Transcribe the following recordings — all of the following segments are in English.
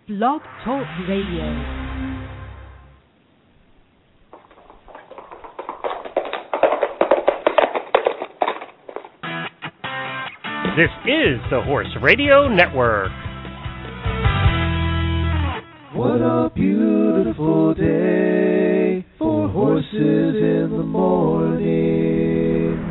Blog Talk Radio. This is the Horse Radio Network. What a beautiful day for horses in the morning.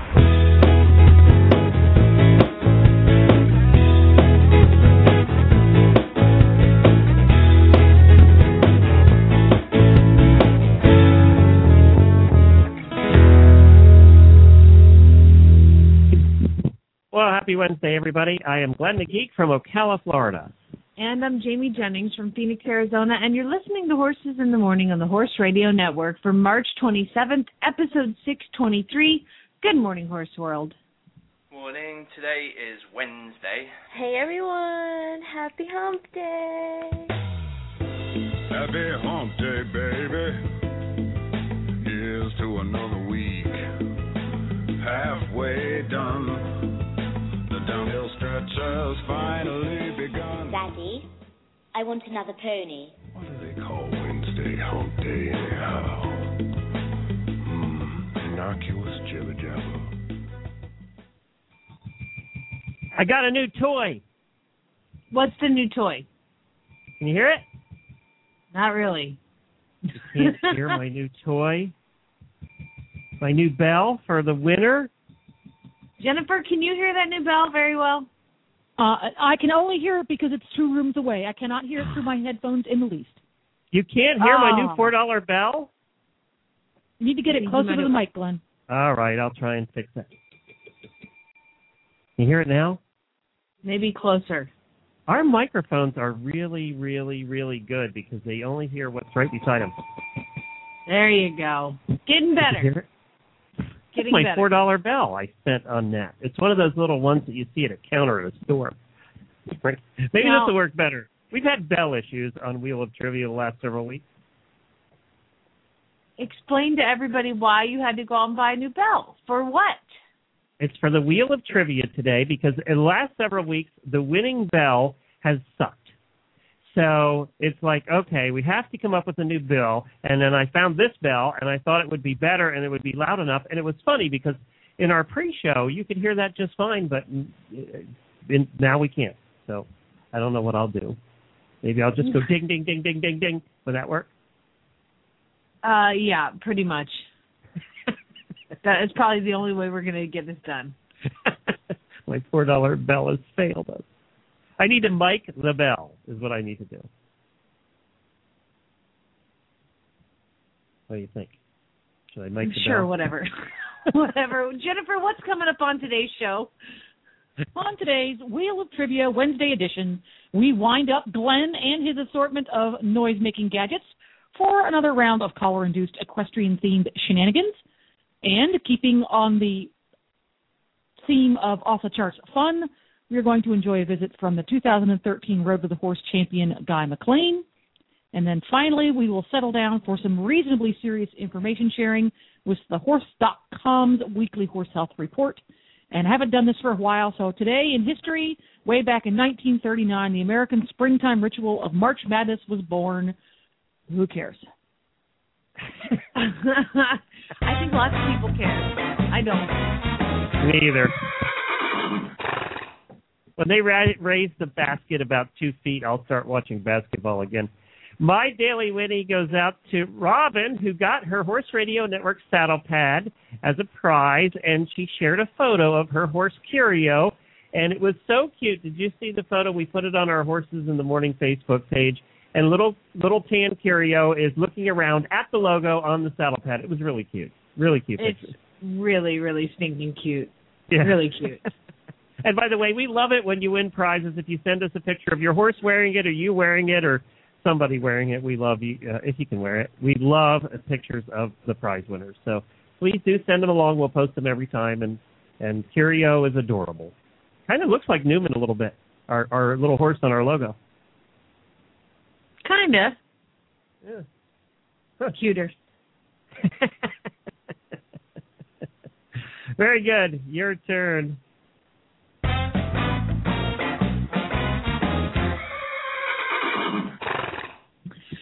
Well, happy Wednesday, everybody. I am Glenn the Geek from Ocala, Florida. And I'm Jamie Jennings from Phoenix, Arizona, and you're listening to Horses in the Morning on the Horse Radio Network for March 27th, episode 623. Good morning, Horse World. Morning. Today is Wednesday. Hey, everyone. Happy Hump Day. Happy Hump Day, baby. Here's to another week. Halfway done. The downhill stretch has finally begun. Daddy, I want another pony. What do they call Wednesday Hump Day anyhow? Innocuous jibber jabber. I got a new toy. What's the new toy? Can you hear it? Not really. You can't hear my new toy? My new bell for the winter? Jennifer, can you hear that new bell very well? I can only hear it because it's 2 rooms away. I cannot hear it through my headphones in the least. You can't hear my new $4 bell? You need to get it closer to the mic, Glenn. All right, I'll try and fix that. Can you hear it now? Maybe closer. Our microphones are really, really, really good because they only hear what's right beside them. There you go. Getting better. That's my $4 bell I spent on that. It's one of those little ones that you see at a counter at a store. Maybe this will work better. We've had bell issues on Wheel of Trivia the last several weeks. Explain to everybody why you had to go out and buy a new bell. For what? It's for the Wheel of Trivia today because in the last several weeks, the winning bell has sucked. So it's like, okay, we have to come up with a new bell. And then I found this bell, and I thought it would be better and it would be loud enough. And it was funny because in our pre-show, you could hear that just fine, but now we can't. So I don't know what I'll do. Maybe I'll just go ding, ding, ding, ding, ding, ding. Would that work? Yeah, pretty much. That is probably the only way we're going to get this done. My $4 bell has failed us. I need to mic the bell is what I need to do. What do you think? Should I mic the bell? Sure, whatever. Whatever. Jennifer, what's coming up on today's show? On today's Wheel of Trivia Wednesday edition, we wind up Glenn and his assortment of noise-making gadgets for another round of collar-induced equestrian-themed shenanigans. And keeping on the theme of off-the-charts fun, we are going to enjoy a visit from the 2013 Road to the Horse champion, Guy McLean. And then finally, we will settle down for some reasonably serious information sharing with the Horse.com's weekly horse health report. And I haven't done this for a while, so today in history, way back in 1939, the American springtime ritual of March Madness was born. Who cares? I think lots of people care. I don't. Me either. When they raise the basket about 2 feet, I'll start watching basketball again. My Daily Winnie goes out to Robin, who got her Horse Radio Network saddle pad as a prize, and she shared a photo of her horse Curio, and it was so cute. Did you see the photo? We put it on our Horses in the Morning Facebook page, and little tan Curio is looking around at the logo on the saddle pad. It was really cute. Really cute picture. It's really, really stinking cute. Yeah. Really cute. And by the way, we love it when you win prizes. If you send us a picture of your horse wearing it or you wearing it or somebody wearing it, we love you if you can wear it. We love pictures of the prize winners. So please do send them along. We'll post them every time. And Curio is adorable. Kind of looks like Newman a little bit, our little horse on our logo. Kind of. Yeah. Cuter. Very good. Your turn.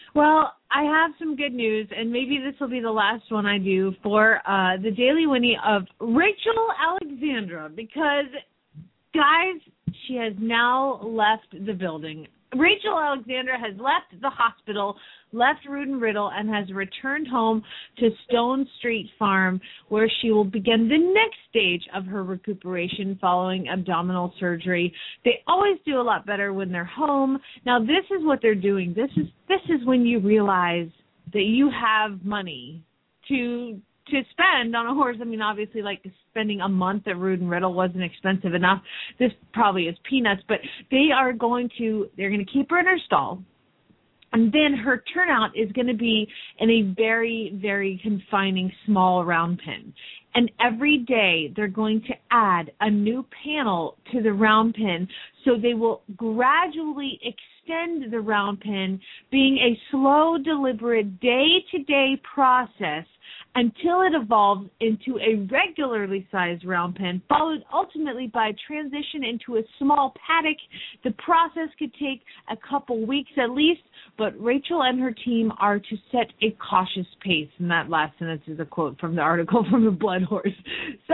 Well, I have some good news, and maybe this will be the last one I do for the Daily Winnie of Rachel Alexandra, because, guys, she has now left the building. Rachel Alexandra has left the hospital, left Rood and Riddle, and has returned home to Stone Street Farm, where she will begin the next stage of her recuperation following abdominal surgery. They always do a lot better when they're home. Now, this is what they're doing. This is when you realize that you have money to spend on a horse. I mean, obviously, like spending a month at Rood and Riddle wasn't expensive enough. This probably is peanuts, but they're going to keep her in her stall. And then her turnout is going to be in a very, very confining small round pen. And every day they're going to add a new panel to the round pen, so they will gradually extend the round pen, being a slow, deliberate, day-to-day process until it evolves into a regularly sized round pen, followed ultimately by transition into a small paddock. The process could take a couple weeks at least, but Rachel and her team are to set a cautious pace. And that last sentence is a quote from the article from the Blood Horse. So,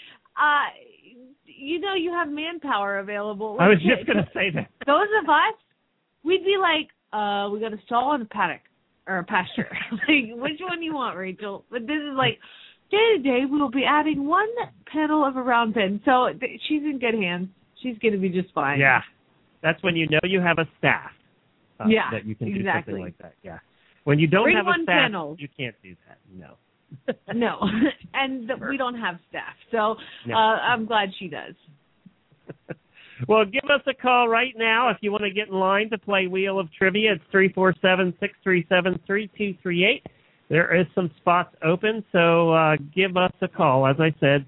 you have manpower available. I was just going to say that. Those of us, we'd be like, we got a stall and a paddock. Or a pasture. Like, which one do you want, Rachel? But this is like, day to day, we will be adding one panel of a round pen. So she's in good hands. She's going to be just fine. Yeah. That's when you know you have a staff that you can do something like that. Yeah. When you don't have a staff, you can't do that. No. No. And we don't have staff. So I'm glad she does. Well, give us a call right now if you want to get in line to play Wheel of Trivia. It's 347-637-3238. There is some spots open, so give us a call. As I said,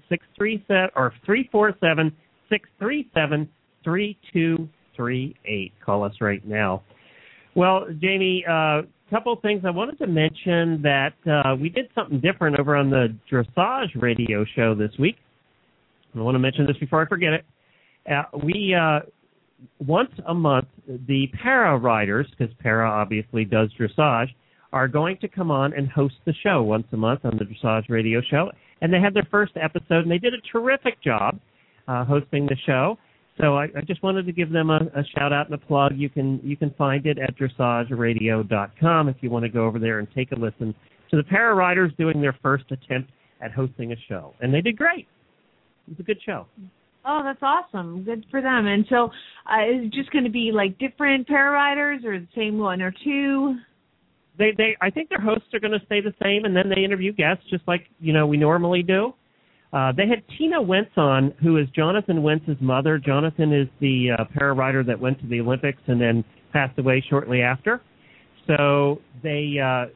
347-637-3238. Call us right now. Well, Jamie, a couple of things I wanted to mention that we did something different over on the Dressage radio show this week. I want to mention this before I forget it. We once a month, the para riders, because para obviously does dressage, are going to come on and host the show once a month on the Dressage radio show. And they had their first episode, and they did a terrific job hosting the show. So I just wanted to give them a shout-out and a plug. You can find it at dressageradio.com if you want to go over there and take a listen to the para riders doing their first attempt at hosting a show. And they did great. It was a good show. Oh, that's awesome. Good for them. And so is it just going to be like different para riders or the same one or two? I think their hosts are going to stay the same, and then they interview guests just like, we normally do. They had Tina Wentz on, who is Jonathan Wentz's mother. Jonathan is the para rider that went to the Olympics and then passed away shortly after. So they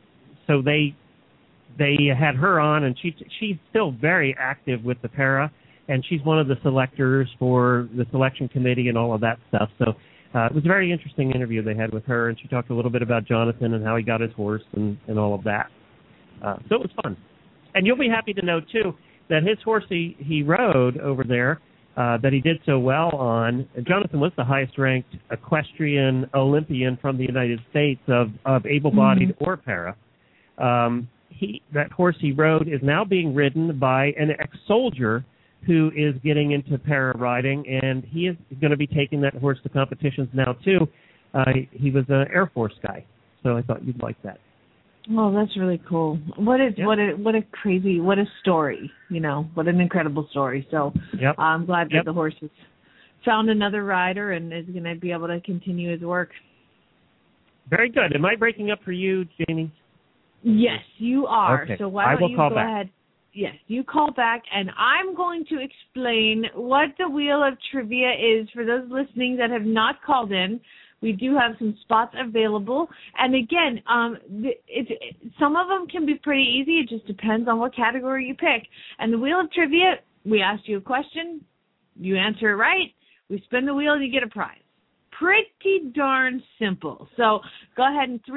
had her on, and she's still very active with the para. And she's one of the selectors for the selection committee and all of that stuff. So it was a very interesting interview they had with her, and she talked a little bit about Jonathan and how he got his horse and all of that. So it was fun. And you'll be happy to know, too, that his horse he rode over there that he did so well on, Jonathan was the highest-ranked equestrian Olympian from the United States of able-bodied or para. That horse he rode is now being ridden by an ex-soldier who is getting into para riding, and he is going to be taking that horse to competitions now, too. He was an Air Force guy, so I thought you'd like that. Oh, that's really cool. What a story, what an incredible story. So I'm glad that the horse has found another rider and is going to be able to continue his work. Very good. Am I breaking up for you, Jamie? Yes, you are. Okay. So why don't you go ahead? Yes, you call back, and I'm going to explain what the Wheel of Trivia is for those listening that have not called in. We do have some spots available. And again, some of them can be pretty easy. It just depends on what category you pick. And the Wheel of Trivia, we ask you a question, you answer it right, we spin the wheel, and you get a prize. Pretty darn simple. So go ahead and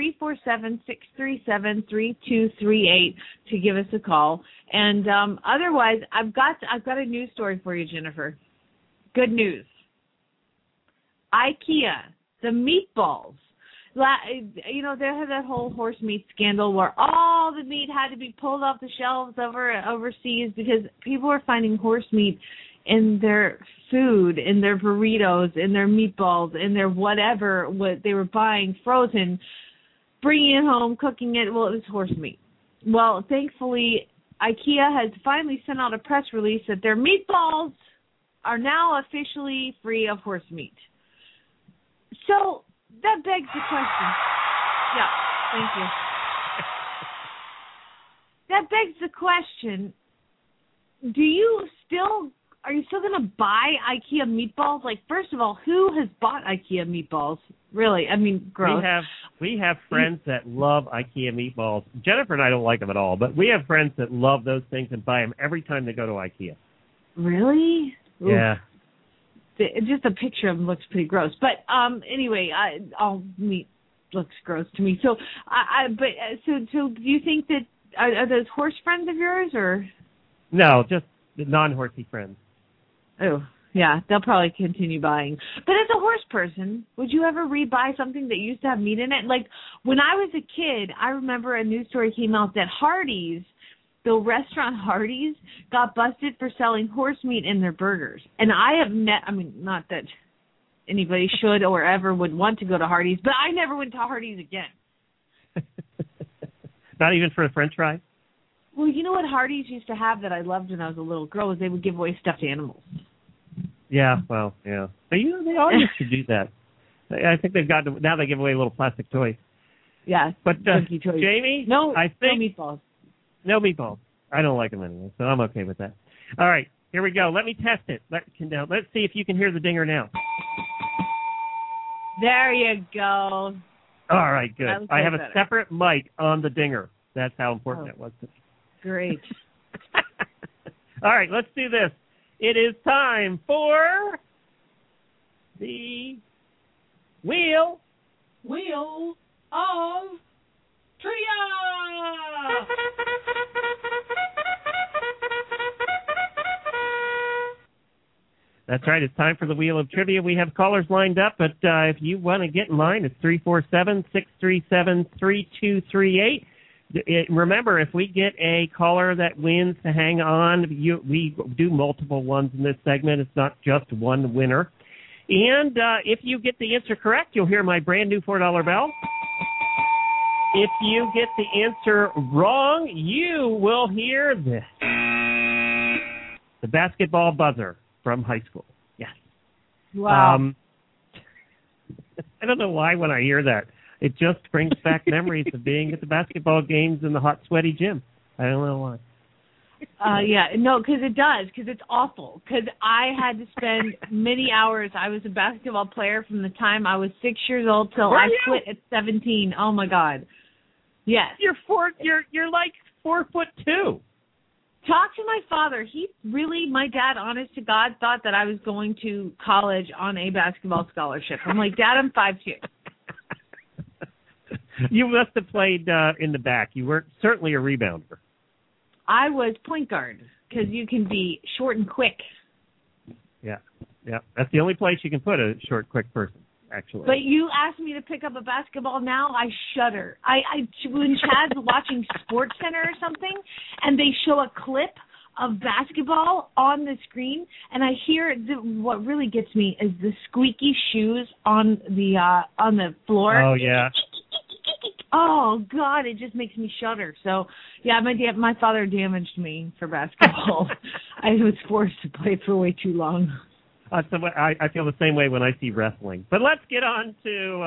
347-637-3238 to give us a call. And otherwise, I've got a news story for you, Jennifer. Good news. IKEA, the meatballs. there had that whole horse meat scandal where all the meat had to be pulled off the shelves overseas because people were finding horse meat in their food, in their burritos, in their meatballs, in their whatever what they were buying frozen, bringing it home, cooking it. Well, it was horse meat. Well, thankfully, IKEA has finally sent out a press release that their meatballs are now officially free of horse meat. So that begs the question. Yeah, thank you. That begs the question, are you still going to buy IKEA meatballs? Like, first of all, who has bought IKEA meatballs? Really? I mean, gross. We have friends that love IKEA meatballs. Jennifer and I don't like them at all, but we have friends that love those things and buy them every time they go to IKEA. Really? Yeah. Just a picture of them looks pretty gross. But anyway, all meat looks gross to me. So, so do you think that are those horse friends of yours or? No, just non-horsey friends. Oh, yeah, they'll probably continue buying. But as a horse person, would you ever rebuy something that used to have meat in it? Like, when I was a kid, I remember a news story came out that Hardee's, the restaurant Hardee's, got busted for selling horse meat in their burgers. And I have not that anybody should or ever would want to go to Hardee's, but I never went to Hardee's again. Not even for a French fry? Well, you know what Hardee's used to have that I loved when I was a little girl was they would give away stuffed animals. Yeah, well, yeah. But, they all used to do that. I think now they give away little plastic toys. Yeah, but toys. Jamie, no meatballs. No meatballs. I don't like them anyway, so I'm okay with that. All right, here we go. Let me test it. Let's see if you can hear the dinger now. There you go. All right, good. I have a separate mic on the dinger. That's how important that was to me. Great. All right, let's do this. It is time for the Wheel of Trivia! That's right. It's time for the Wheel of Trivia. We have callers lined up, but if you want to get in line, it's 347-637-3238. Remember, if we get a caller that wins to hang on, we do multiple ones in this segment. It's not just one winner. And if you get the answer correct, you'll hear my brand new $4 bell. If you get the answer wrong, you will hear this. The basketball buzzer from high school. Yes. Wow. I don't know why when I hear that. It just brings back memories of being at the basketball games in the hot, sweaty gym. I don't know why. Because it does, because it's awful. Because I had to spend many hours. I was a basketball player from the time I was 6 years old till I quit at 17. Oh my God. Yes. You're like 4'2". Talk to my father. My dad, honest to God, thought that I was going to college on a basketball scholarship. I'm like, Dad, I'm 5'2". You must have played in the back. You weren't certainly a rebounder. I was point guard because you can be short and quick. Yeah. That's the only place you can put a short, quick person, actually. But you asked me to pick up a basketball now, I shudder. When Chad's watching SportsCenter or something, and they show a clip of basketball on the screen, and I hear what really gets me is the squeaky shoes on the floor. Oh yeah. Oh God, it just makes me shudder. So yeah, my father damaged me for basketball. I was forced to play for way too long. I feel the same way when I see wrestling. But let's get on to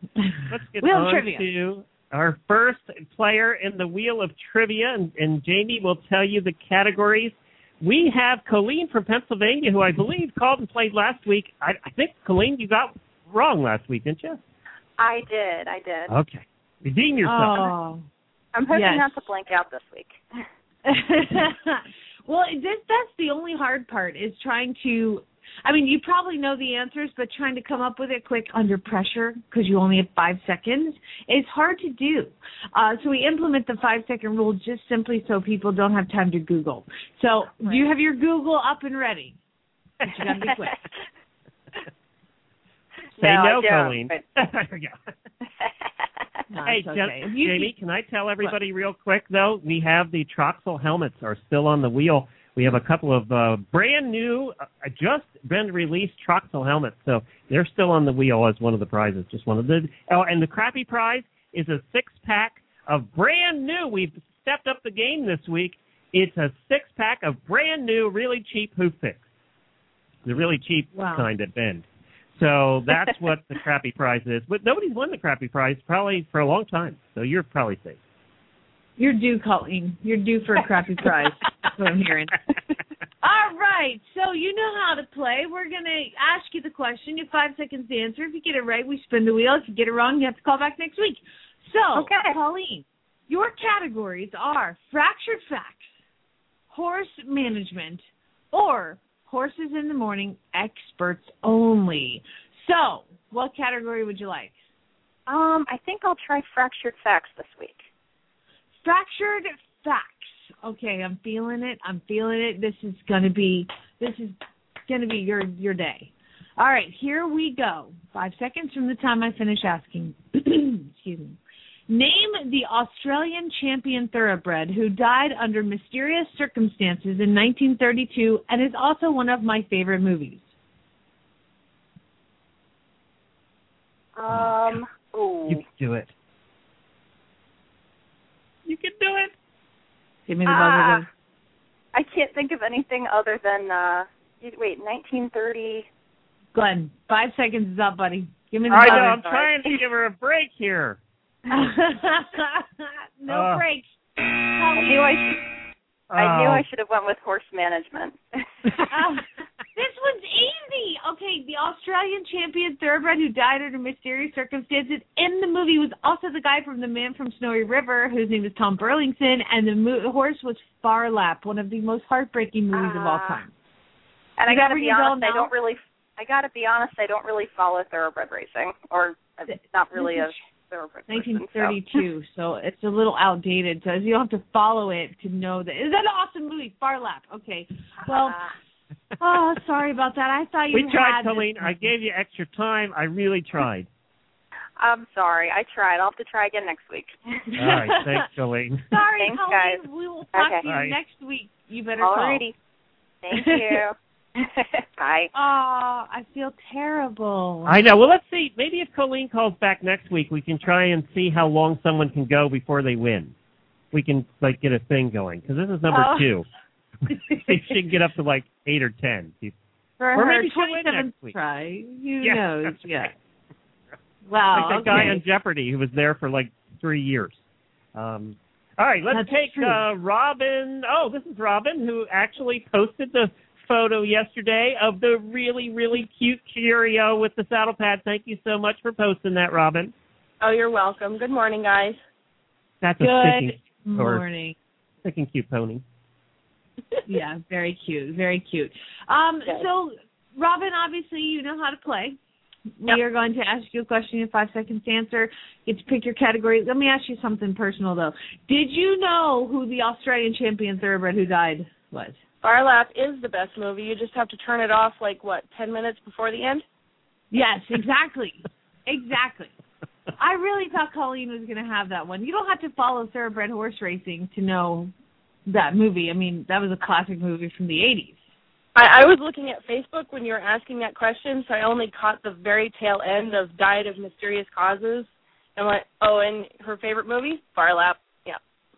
our first player in the Wheel of Trivia, and Jamie will tell you the categories. We have Colleen from Pennsylvania, who I believe called and played last week. I think, Colleen, you got wrong last week, didn't you? I did. Okay. Redeem yourself. Oh. I'm hoping not to blank out this week. Well, that's the only hard part is trying to – you probably know the answers, but trying to come up with it quick under pressure because you only have 5 seconds is hard to do. So we implement the 5-second rule just simply so people don't have time to Google. So do you have your Google up and ready? But you got to be quick. Say no, Colleen. There we go. Hey, That's okay. Jamie, can I tell everybody real quick, though? We have the Troxel helmets are still on the wheel. We have a couple of brand new, just been released Troxel helmets, so they're still on the wheel as one of the prizes. Just one of the. Oh, and the crappy prize is a 6-pack of brand new. We've stepped up the game this week. It's a 6-pack of brand new, really cheap hoof picks. The really cheap kind at Bend. So that's what the crappy prize is. But nobody's won the crappy prize probably for a long time, so you're probably safe. You're due, Colleen. You're due for a crappy prize. That's what I'm hearing. All right. So you know how to play. We're going to ask you the question. You have 5 seconds to answer. If you get it right, we spin the wheel. If you get it wrong, you have to call back next week. So, Colleen, your categories are fractured facts, horse management, or horses in the morning, experts only. So, what category would you like? I think I'll try fractured facts this week. Fractured facts. Okay, I'm feeling it. This is gonna be your day. All right, here we go. 5 seconds from the time I finish asking. Excuse me. Name the Australian champion thoroughbred who died under mysterious circumstances in 1932 and is also one of my favorite movies. You can do it. You can do it. Give me the buzzer. I can't think of anything other than, 1930. Glenn, 5 seconds is up, buddy. Give me the I buzzer. know, I'm trying to give her a break here. No breaks. I knew I should have went with horse management. This one's easy. Okay, the Australian champion thoroughbred who died under mysterious circumstances in the movie was also the guy from The Man from Snowy River, whose name is Tom Burlington, and the horse was Far Lap, one of the most heartbreaking movies of all time. And I got to be honest, I don't really follow thoroughbred racing, or not really a thoroughbred 1932, person, so it's a little outdated. So you don't have to follow it to know that. Is that an awesome movie, Far Lap? Okay, well. Sorry about that. I thought you We tried, Colleen. I gave you extra time. I really tried. I'm sorry. I tried. I'll have to try again next week. All right. Thanks, Colleen. Sorry, Thanks, Colleen. guys. We will talk to you next week. You better call. Alrighty. Thank you. Bye. I feel terrible. I know. Well, let's see. Maybe if Colleen calls back next week, we can try and see how long someone can go before they win. We can, get a thing going, because this is number 2. See if she can get up to 8 or 10. For or her maybe she'll win next week. Try. Who yeah, knows? Yeah. Right. Wow. Like that guy on Jeopardy who was there for 3 years. All right, let's take Robin. Oh, this is Robin, who actually posted the photo yesterday of the really, really cute Cheerio with the saddle pad. Thank you so much for posting that, Robin. Oh, you're welcome. Good morning, guys. That's a sticking cute pony. Yeah, very cute, very cute. So, Robin, obviously you know how to play. Yep. We are going to ask you a question in 5 seconds to answer. You get to pick your category. Let me ask you something personal, though. Did you know who the Australian champion thoroughbred who died was? Far Lap is the best movie. You just have to turn it off 10 minutes before the end? Yes, exactly. Exactly. I really thought Colleen was going to have that one. You don't have to follow thoroughbred horse racing to know that movie. I mean, that was a classic movie from the 80s. I was looking at Facebook when you were asking that question, so I only caught the very tail end of Died of Mysterious Causes. And went, and her favorite movie? Far Lap. Yeah.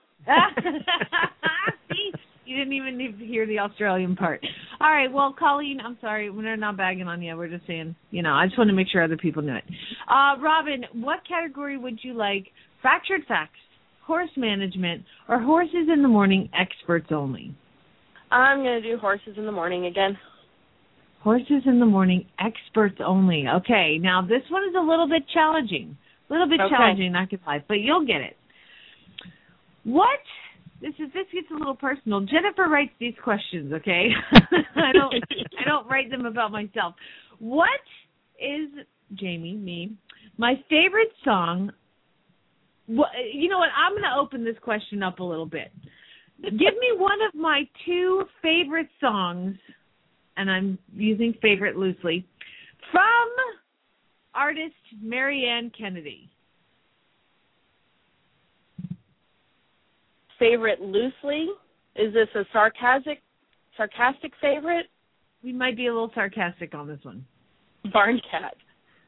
See? You didn't even need to hear the Australian part. All right, well, Colleen, I'm sorry. We're not bagging on you. We're just saying, I just want to make sure other people knew it. Robin, what category would you like? Fractured facts, horse management, or horses in the morning, experts only? I'm going to do horses in the morning again. Horses in the morning, experts only. Okay, now this one is a little bit challenging. Challenging, not going to lie, but you'll get it. This gets a little personal. Jennifer writes these questions, okay? I don't write them about myself. What is, Jamie, me, my favorite song? You know what? I'm going to open this question up a little bit. Give me one of my 2 favorite songs, and I'm using favorite loosely, from artist Marianne Kennedy. favorite loosely. Is this a sarcastic favorite? We might be a little sarcastic on this one. Barn cat.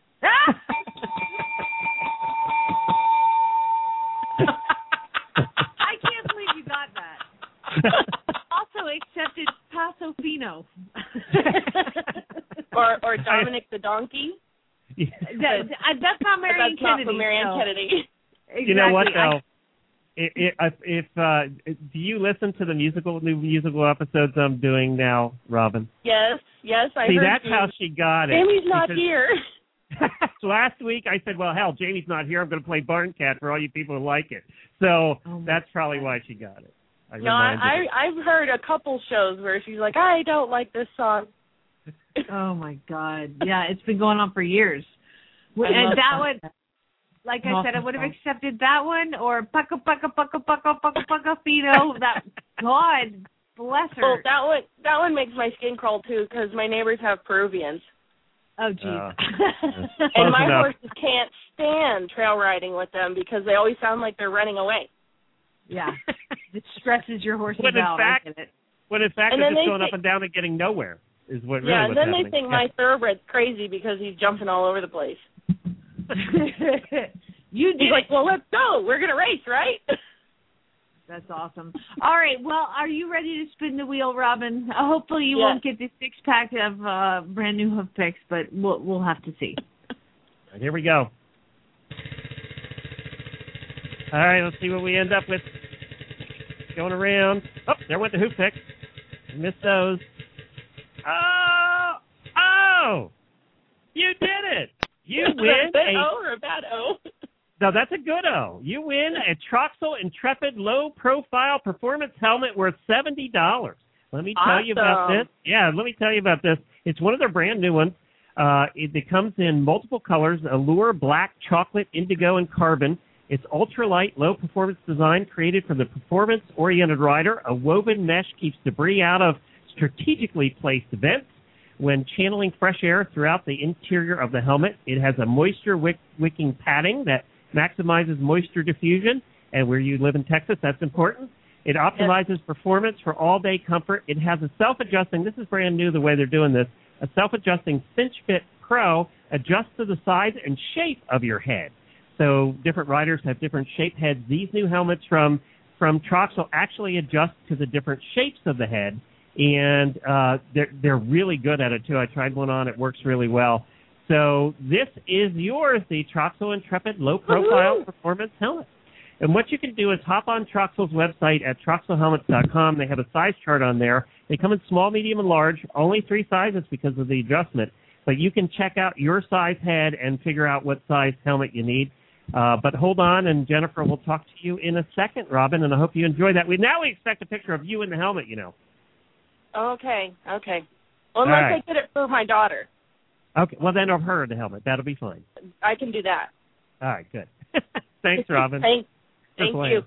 I can't believe you got that. Also accepted Paso Fino. or Dominic the Donkey. That's not Marianne Kennedy. That's not for Marianne Kennedy. Exactly. You know what, though? If do you listen to the new musical episodes I'm doing now, Robin? Yes, I See, heard that's you. how she got it. Jamie's not here. So last week I said, well, hell, Jamie's not here. I'm going to play Barn Cat for all you people who like it. So that's probably why she got it. I've heard a couple shows where she's like, I don't like this song. Oh, my God. Yeah, it's been going on for years. And that one, like I said, I would have accepted that one or Pucka Fino. That, God bless her. Well, that one makes my skin crawl, too, because my neighbors have Peruvians. Oh, geez. And my horses can't stand trail riding with them because they always sound like they're running away. Yeah. It stresses your horses out. When in fact they're just going up and down and getting nowhere is what really what's happening. They think my thoroughbred's crazy because he's jumping all over the place. He's like, well, let's go. We're going to race, right? That's awesome. All right. Well, are you ready to spin the wheel, Robin? Hopefully you won't get the 6-pack of brand new hoof picks, but we'll have to see. Right, here we go. All right, let's see what we end up with. Going around. Oh, there went the hoof picks. Missed those. Oh! You did it! You win a O or a bad O? No, that's a good O. You win a Troxel Intrepid low-profile performance helmet worth $70. Let me tell you about this. Yeah, let me tell you about this. It's one of their brand new ones. It comes in multiple colors: allure, black, chocolate, indigo, and carbon. It's ultralight, low-performance design created for the performance-oriented rider. A woven mesh keeps debris out of strategically placed vents. When channeling fresh air throughout the interior of the helmet, it has a moisture-wicking padding that maximizes moisture diffusion. And where you live in Texas, that's important. It optimizes performance for all-day comfort. It has a self-adjusting, this is brand new the way they're doing this, a self-adjusting Cinch Fit Pro adjusts to the size and shape of your head. So different riders have different shaped heads. These new helmets from Troxel actually adjust to the different shapes of the head, and they're really good at it, too. I tried one on. It works really well. So this is yours, the Troxel Intrepid low-profile performance helmet. And what you can do is hop on Troxel's website at troxelhelmets.com. They have a size chart on there. They come in small, medium, and large, only 3 sizes because of the adjustment. But you can check out your size head and figure out what size helmet you need. But hold on, and Jennifer will talk to you in a second, Robin, and I hope you enjoy that. Now we expect a picture of you in the helmet, you know. Okay. Well, unless I get it for my daughter. Okay, well, then of her in the helmet. That'll be fine. I can do that. All right, good. Thanks, Robin. Thank you.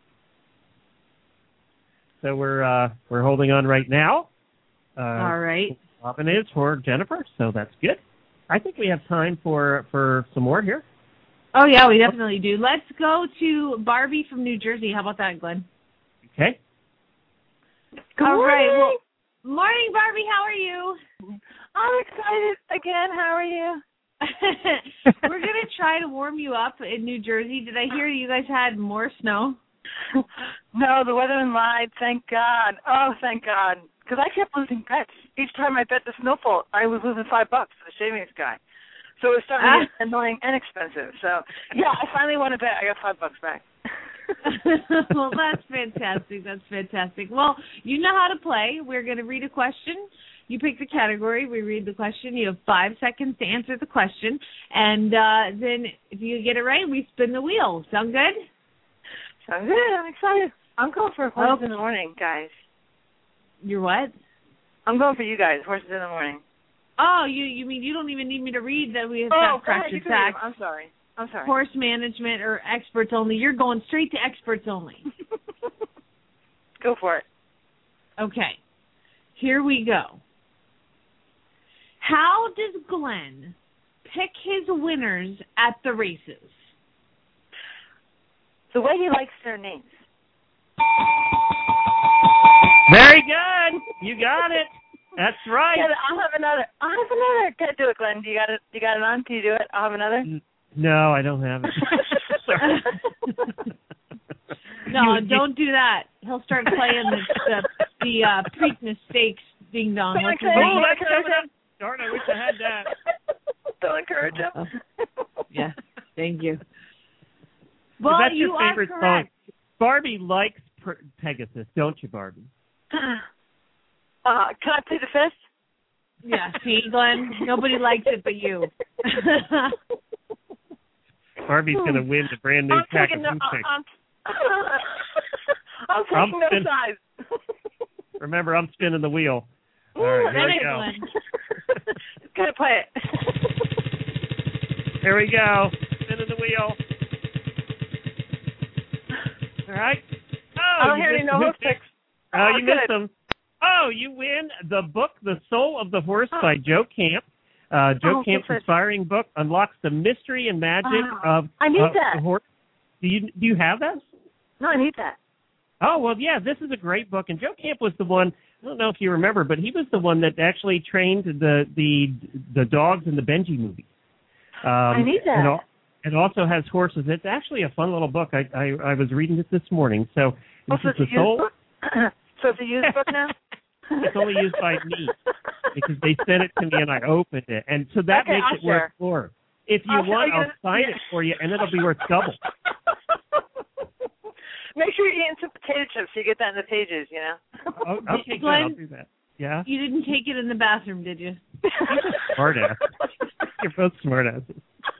So we're holding on right now. All right. Robin is for Jennifer, so that's good. I think we have time for some more here. Oh, yeah, we definitely do. Let's go to Barbie from New Jersey. How about that, Glenn? Okay. All right. Well, morning, Barbie. How are you? I'm excited again. How are you? We're going to try to warm you up in New Jersey. Did I hear you guys had more snow? No, the weatherman lied. Thank God. Oh, thank God. Because I kept losing bets. Each time I bet the snowfall, I was losing $5 to the shavings guy. So it was starting to get annoying and expensive. So, yeah, I finally won a bet. I got $5 back. Well, that's fantastic. That's fantastic. Well, you know how to play. We're going to read a question. You pick the category. We read the question. You have 5 seconds to answer the question. And then if you get it right, we spin the wheel. Sound good? Sounds good. I'm excited. I'm going for horses in the morning, guys. You're what? I'm going for you guys, horses in the morning. Oh, you mean you don't even need me to read that we have fracture tax? I'm sorry. Horse management or experts only. You're going straight to experts only. Go for it. Okay. Here we go. How does Glenn pick his winners at the races? The way he likes their names. Very good. You got it. That's right. Yeah, I'll have another. Can I do it, Glenn? You got it on? Can you do it? I'll have another. No, I don't have it. No, don't do that. He'll start playing the Preakness Stakes ding dong. Darn, I wish I had that. Don't encourage him. Yeah, thank you. Well, that's you your favorite are correct. song. Barbie likes Pegasus, don't you, Barbie? Can I play the fist? Yeah, see, Glenn, nobody likes it but you. Barbie's going to win the brand new pack of toothpicks. I'm taking no sides. Remember, I'm spinning the wheel. All right, here we go. Gonna play it. Here we go. Spinning the wheel. All right. Oh, I don't hear any no picks. Oh, you missed them. Oh, you win the book, The Soul of the Horse by Joe Camp. Joe Camp's inspiring book unlocks the mystery and magic of I need that. The horse. Do you have that? No, I need that. Oh, well, yeah, this is a great book. And Joe Camp was the one, I don't know if you remember, but he was the one that actually trained the dogs in the Benji movie. I need that. It also has horses. It's actually a fun little book. I was reading it this morning. So this is The Soul. So it's a used book now? It's only used by me because they sent it to me and I opened it. And so that makes it worth more. If you want, I'll sign it for you and it'll be worth double. Make sure you're eating some potato chips so you get that in the pages, you know? Okay, Glenn, I'll do that. Yeah? You didn't take it in the bathroom, did you? Smart ass. You're both smart asses.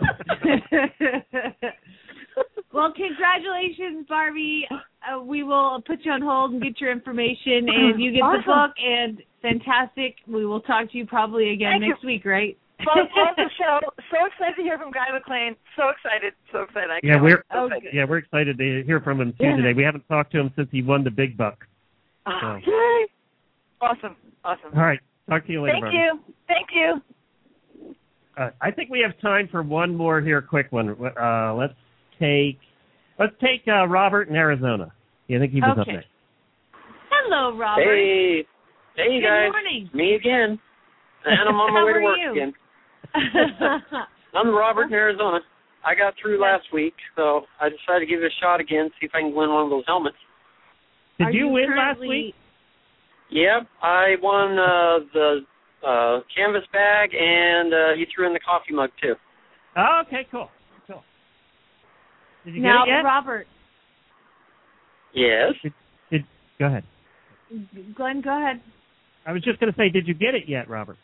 Well, congratulations, Barbie. We will put you on hold and get your information, and you get the book, and fantastic. We will talk to you probably again next week, right? Love the show. So excited to hear from Guy McLean. So excited. We're excited to hear from him too today. We haven't talked to him since he won the big buck. So. Yay! Awesome. All right. Talk to you later. Thank you. I think we have time for one more here, quick one. Let's take Robert in Arizona. I think he was up next. Hello, Robert. Hey Good guys. Morning. Me again. And I'm on my way to work again. I'm Robert in Arizona. I got through last week, so I decided to give it a shot again, see if I can win one of those helmets. Did you win last week? Yeah, I won the canvas bag, and he threw in the coffee mug, too. Oh, okay, cool. Did you get it yet? Robert. Yes. Go ahead. Glenn, go ahead. I was just going to say, did you get it yet, Robert?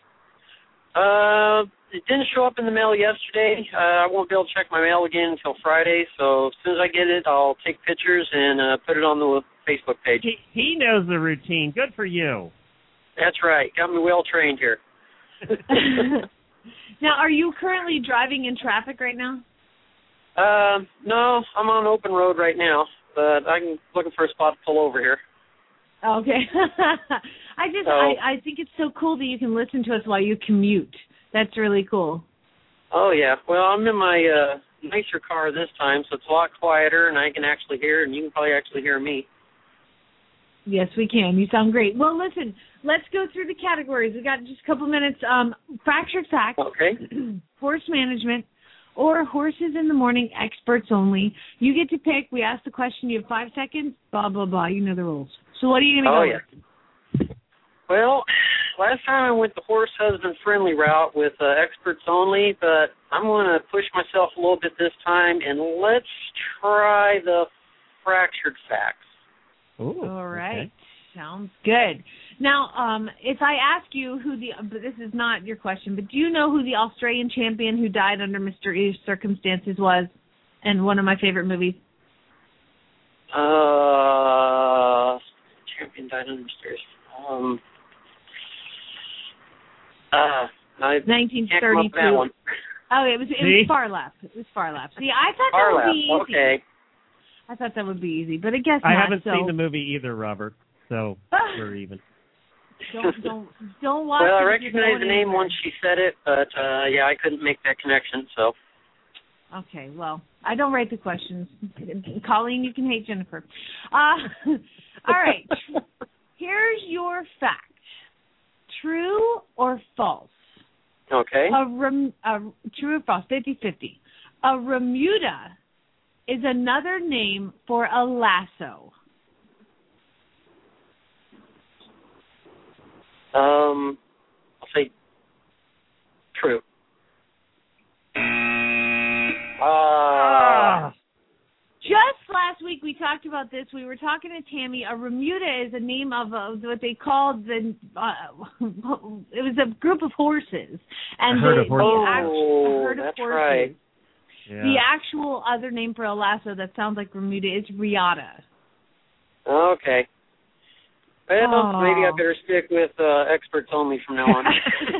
It didn't show up in the mail yesterday. I won't be able to check my mail again until Friday, so as soon as I get it, I'll take pictures and put it on the Facebook page. He knows the routine. Good for you. That's right. Got me well trained here. Now, are you currently driving in traffic right now? No, I'm on open road right now, but I'm looking for a spot to pull over here. Okay. I think it's so cool that you can listen to us while you commute. That's really cool. Oh, yeah. Well, I'm in my nicer car this time, so it's a lot quieter, and I can actually hear, and you can probably actually hear me. Yes, we can. You sound great. Well, listen, let's go through the categories. We got just a couple minutes. Fractured facts. Okay. Horse management, or horses in the morning, experts only. You get to pick. We ask the question. You have 5 seconds. Blah, blah, blah. You know the rules. So what are you going to go with? Well, last time I went the horse husband friendly route with experts only, but I'm going to push myself a little bit this time, and let's try the fractured facts. Ooh, all right. Okay. Sounds good. Now, if I ask you but this is not your question, but do you know who the Australian champion who died under mysterious circumstances was in one of my favorite movies? Champion died under mysterious. 1932. Oh, it was Farlap. It was Farlap. See, I thought that would be easy. Okay. I thought that would be easy, but I guess I not. haven't seen the movie either, Robert. So we're even. Don't watch. Well, I recognize the name once she said it, but yeah, I couldn't make that connection. So. Okay, well, I don't write the questions. Colleen, you can hate Jennifer. All right. Here's your fact. True or false? Okay. True or false, 50-50. A Remuda is another name for a lasso. I'll say true. Just last week we talked about this. We were talking to Tammy. A Remuda is a name of what they called the. It was a group of horses, and a herd of horses. A herd of that's horses. Right. Yeah. The actual other name for a lasso that sounds like Remuda is Riata. Okay. Well, maybe I better stick with experts only from now on.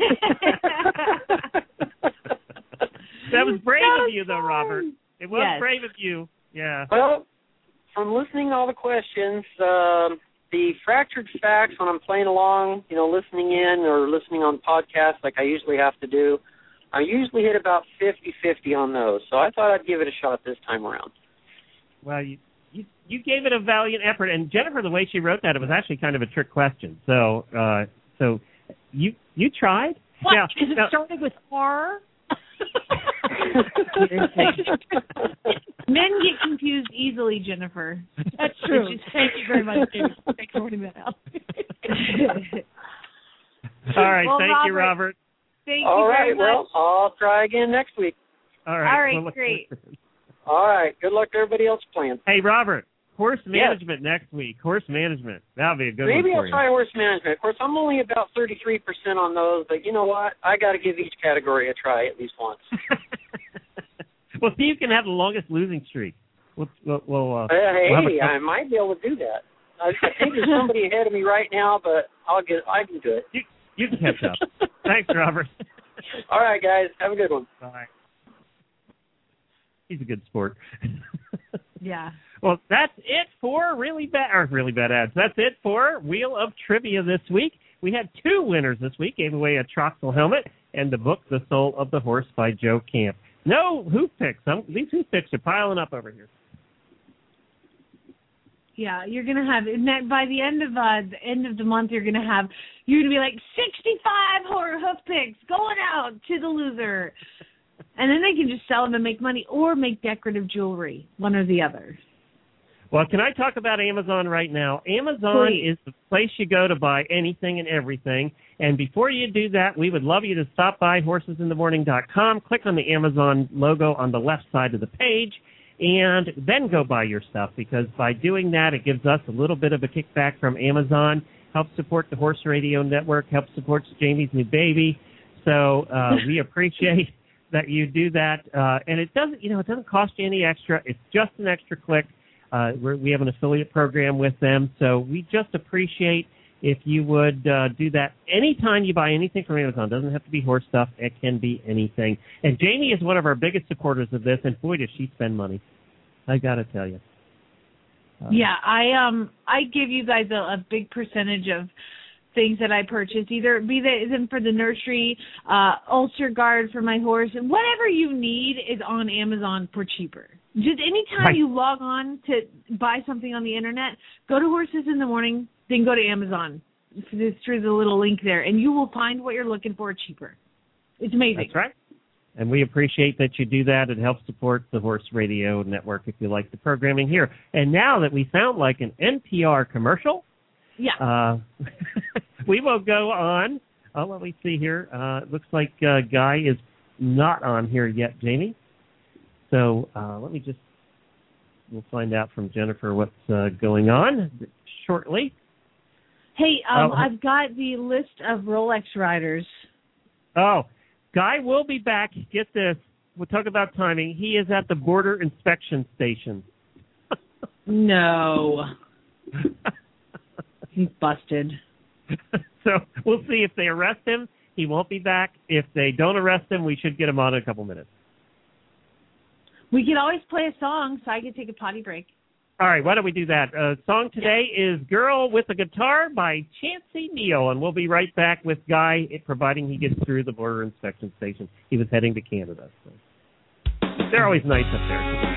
That was brave of you, though, Robert. It was brave of you. Yeah. Well, from listening to all the questions, the fractured facts when I'm playing along, listening in or listening on podcasts like I usually have to do, I usually hit about 50-50 on those. So I thought I'd give it a shot this time around. Well, you gave it a valiant effort, and Jennifer, the way she wrote that, it was actually kind of a trick question. So you tried? What? Now, Because it started with R? Men get confused easily, Jennifer. That's true. Thank you very much, David. Thanks for pointing that out. All right. Well, thank you, Robert. Thank you all very right. much. Well, I'll try again next week. All right. All right, great. All right. Good luck to everybody else playing. Hey, Robert, horse management next week. Horse management. That'll be a good Maybe one for I'll try horse management. Of course, I'm only about 33% on those, but you know what? I got to give each category a try at least once. Well, see, you can have the longest losing streak. I might be able to do that. I think there's somebody ahead of me right now, but I can do it. You can catch up. Thanks, Robert. All right, guys. Have a good one. Bye. He's a good sport. Yeah. Well, that's it for really bad ads. That's it for Wheel of Trivia this week. We had 2 winners this week. Gave away a Troxel helmet and the book, The Soul of the Horse by Joe Camp. No hoof picks. These hoof picks are piling up over here. Yeah, you're gonna have by the end of the month. You're gonna be like 65 hoof picks going out to the loser, and then they can just sell them and make money, or make decorative jewelry, one or the other. Well, can I talk about Amazon right now? Amazon is the place you go to buy anything and everything. And before you do that, we would love you to stop by horsesinthemorning.com, click on the Amazon logo on the left side of the page, and then go buy your stuff, because by doing that, it gives us a little bit of a kickback from Amazon, helps support the Horse Radio Network, helps support Jamie's new baby. So we appreciate that you do that. And it doesn't cost you any extra. It's just an extra click. We have an affiliate program with them, so we just appreciate if you would do that anytime you buy anything from Amazon. It doesn't have to be horse stuff. It can be anything. And Jamie is one of our biggest supporters of this, and boy, does she spend money. I got to tell you. I give you guys a big percentage of things that I purchase, either be them for the nursery, ulcer guard for my horse, and whatever you need is on Amazon for cheaper. Just anytime you log on to buy something on the internet, go to Horses in the Morning, then go to Amazon through the little link there, and you will find what you're looking for cheaper. It's amazing. That's right. And we appreciate that you do that. It helps support the Horse Radio Network if you like the programming here. And now that we sound like an NPR commercial, we will go on. Let me see here. It looks like Guy is not on here yet, Jamie. So we'll find out from Jennifer what's going on shortly. Hey, I've got the list of Rolex riders. Oh, Guy will be back. Get this. We'll talk about timing. He is at the border inspection station. No. He's busted. So we'll see if they arrest him. He won't be back. If they don't arrest him, we should get him on in a couple minutes. We could always play a song so I could take a potty break. All right, why don't we do that? Song today is Girl with a Guitar by Chancey Neal, and we'll be right back with Guy, providing he gets through the border inspection station. He was heading to Canada. So. They're always nice up there.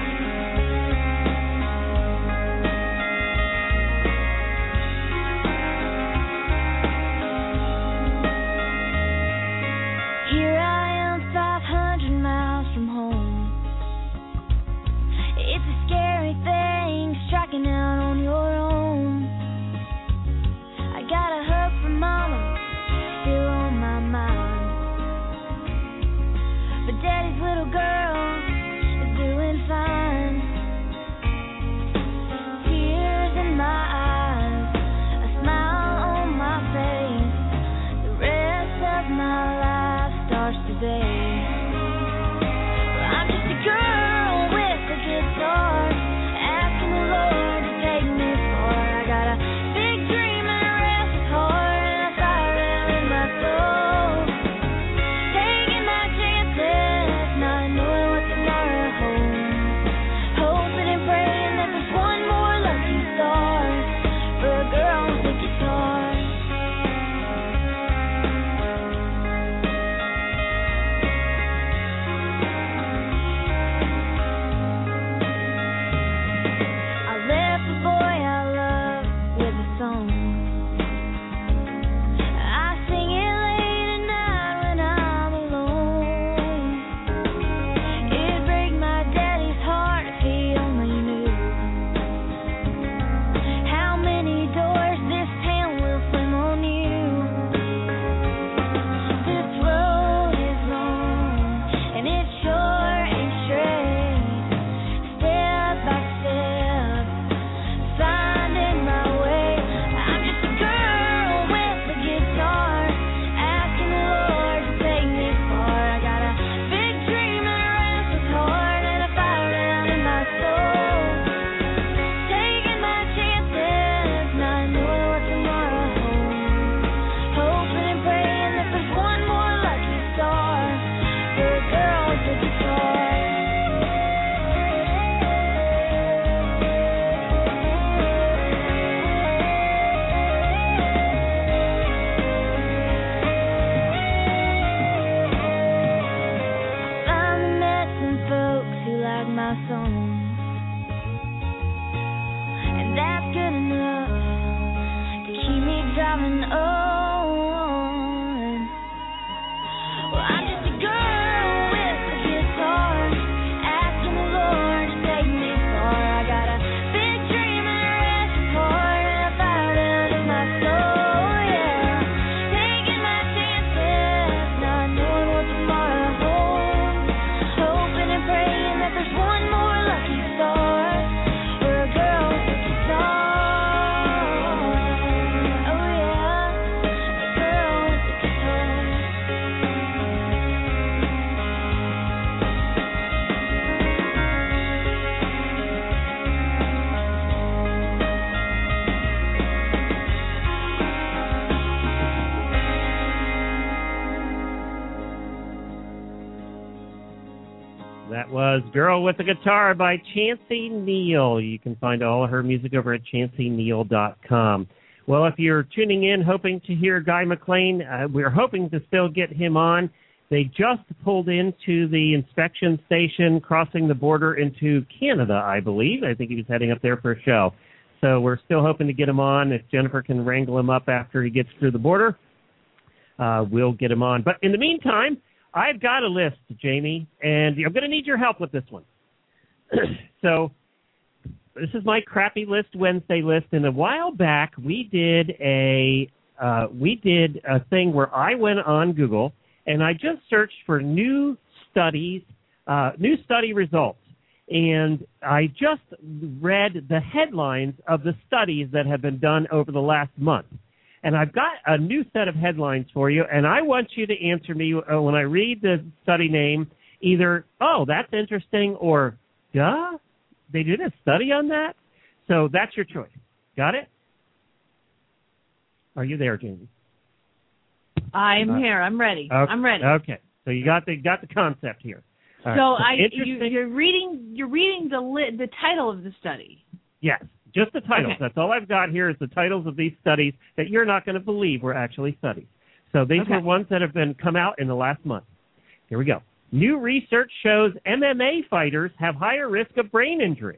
was Girl with a Guitar by Chancey Neal. You can find all of her music over at chanceyneal.com. Well, if you're tuning in hoping to hear Guy McLean, we're hoping to still get him on. They just pulled into the inspection station crossing the border into Canada, I believe. I think he was heading up there for a show. So we're still hoping to get him on. If Jennifer can wrangle him up after he gets through the border, we'll get him on. But in the meantime, I've got a list, Jamie, and I'm going to need your help with this one. So this is my crappy list Wednesday list, and a while back we did a thing where I went on Google and I just searched for new study results, and I just read the headlines of the studies that have been done over the last month. And I've got a new set of headlines for you, and I want you to answer me when I read the study name, either, oh, that's interesting, or, duh, they did a study on that? So that's your choice. Got it? Are you there, Jamie? I'm here. I'm ready. Okay. I'm ready. Okay. So you got the concept here. All so right. you're reading the title of the study. Yes. Just the titles. Okay. That's all I've got here is the titles of these studies that you're not going to believe were actually studies. So these were ones that have come out in the last month. Here we go. New research shows MMA fighters have higher risk of brain injury.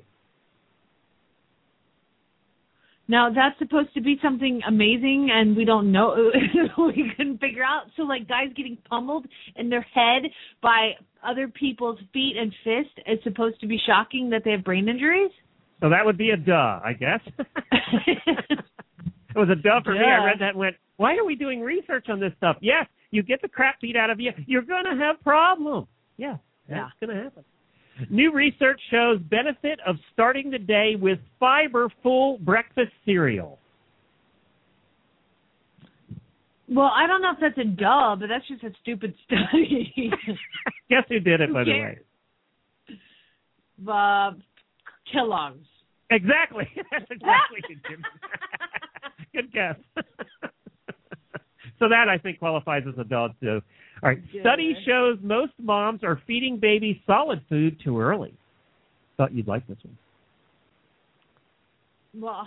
Now, that's supposed to be something amazing, and we don't know. We couldn't figure out. So, like, guys getting pummeled in their head by other people's feet and fists is supposed to be shocking that they have brain injuries? So that would be a duh, I guess. It was a duh for me. I read that and went, why are we doing research on this stuff? Yes, you get the crap beat out of you, you're going to have problems. Yeah, that's going to happen. New research shows benefit of starting the day with fiber-full breakfast cereal. Well, I don't know if that's a duh, but that's just a stupid study. Guess who did it, by the way? Kellogg's. Exactly. That's exactly it, Jim. Good guess. So that, I think, qualifies as a duh, too. All right. Good. Study shows most moms are feeding babies solid food too early. Thought you'd like this one. Well,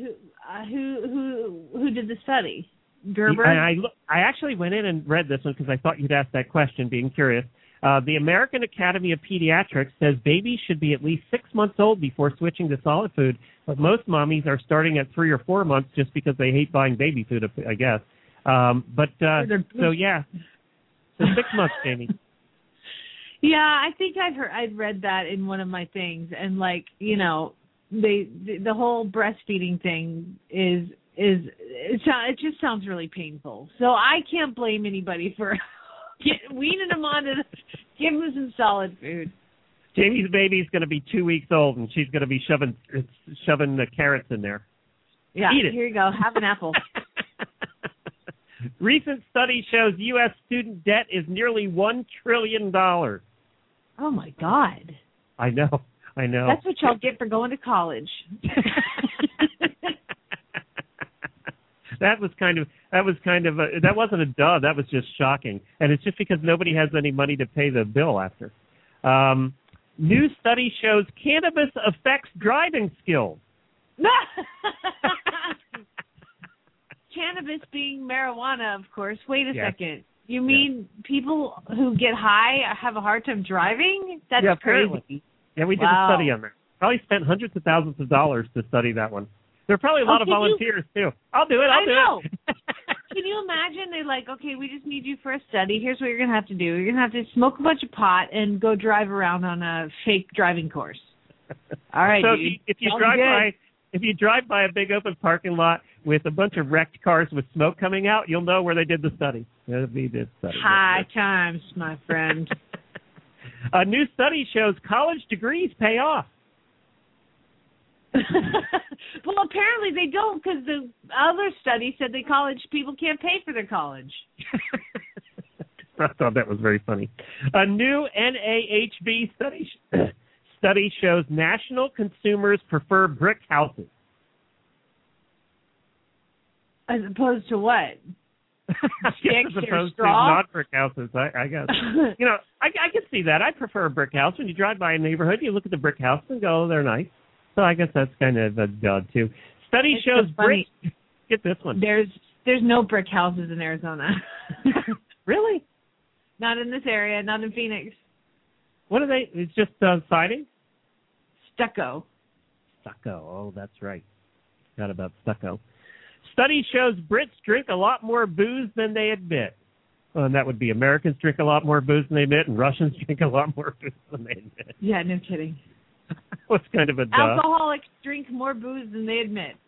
who did the study? Gerber? I actually went in and read this one because I thought you'd ask that question, being curious. The American Academy of Pediatrics says babies should be at least 6 months old before switching to solid food, but most mommies are starting at 3 or 4 months just because they hate buying baby food, I guess. So 6 months, Jamie. Yeah, I think I'd read that in one of my things, and the whole breastfeeding thing it just sounds really painful. So I can't blame anybody for weaning them on to giving them some solid food. Jamie's baby's going to be 2 weeks old, and she's going to be shoving the carrots in there. Yeah, here you go. Have an apple. Recent study shows U.S. student debt is nearly $1 trillion. Oh, my God. I know. That's what y'all get for going to college. That wasn't a duh. That was just shocking. And it's just because nobody has any money to pay the bill after. New study shows cannabis affects driving skills. Cannabis being marijuana, of course. Wait a second. You mean people who get high have a hard time driving? That's crazy. Yeah, we did a study on that. Probably spent hundreds of thousands of dollars to study that one. There are probably a lot of volunteers, too. I'll do it. I know. Can you imagine? They're like, okay, we just need you for a study. Here's what you're going to have to do. You're going to have to smoke a bunch of pot and go drive around on a fake driving course. All right, so dude. if you drive by a big open parking lot with a bunch of wrecked cars with smoke coming out, you'll know where they did the study. High times, my friend. A new study shows college degrees pay off. Well, apparently they don't, because the other study said that college people can't pay for their college. I thought that was very funny. A new NAHB study shows national consumers prefer brick houses. As opposed to what? As opposed to not brick houses, I guess. I can see that. I prefer a brick house. When you drive by a neighborhood, you look at the brick house and go, oh, they're nice. So I guess that's kind of a dud, too. Study shows brick. Get this one. There's no brick houses in Arizona. Really? Not in this area, not in Phoenix. What are they? It's just siding? Stucco. Oh, that's right. Forgot about stucco. Study shows Brits drink a lot more booze than they admit. Well, and that would be Americans drink a lot more booze than they admit, and Russians drink a lot more booze than they admit. Yeah, no kidding. What's kind of a duh. Alcoholics drink more booze than they admit.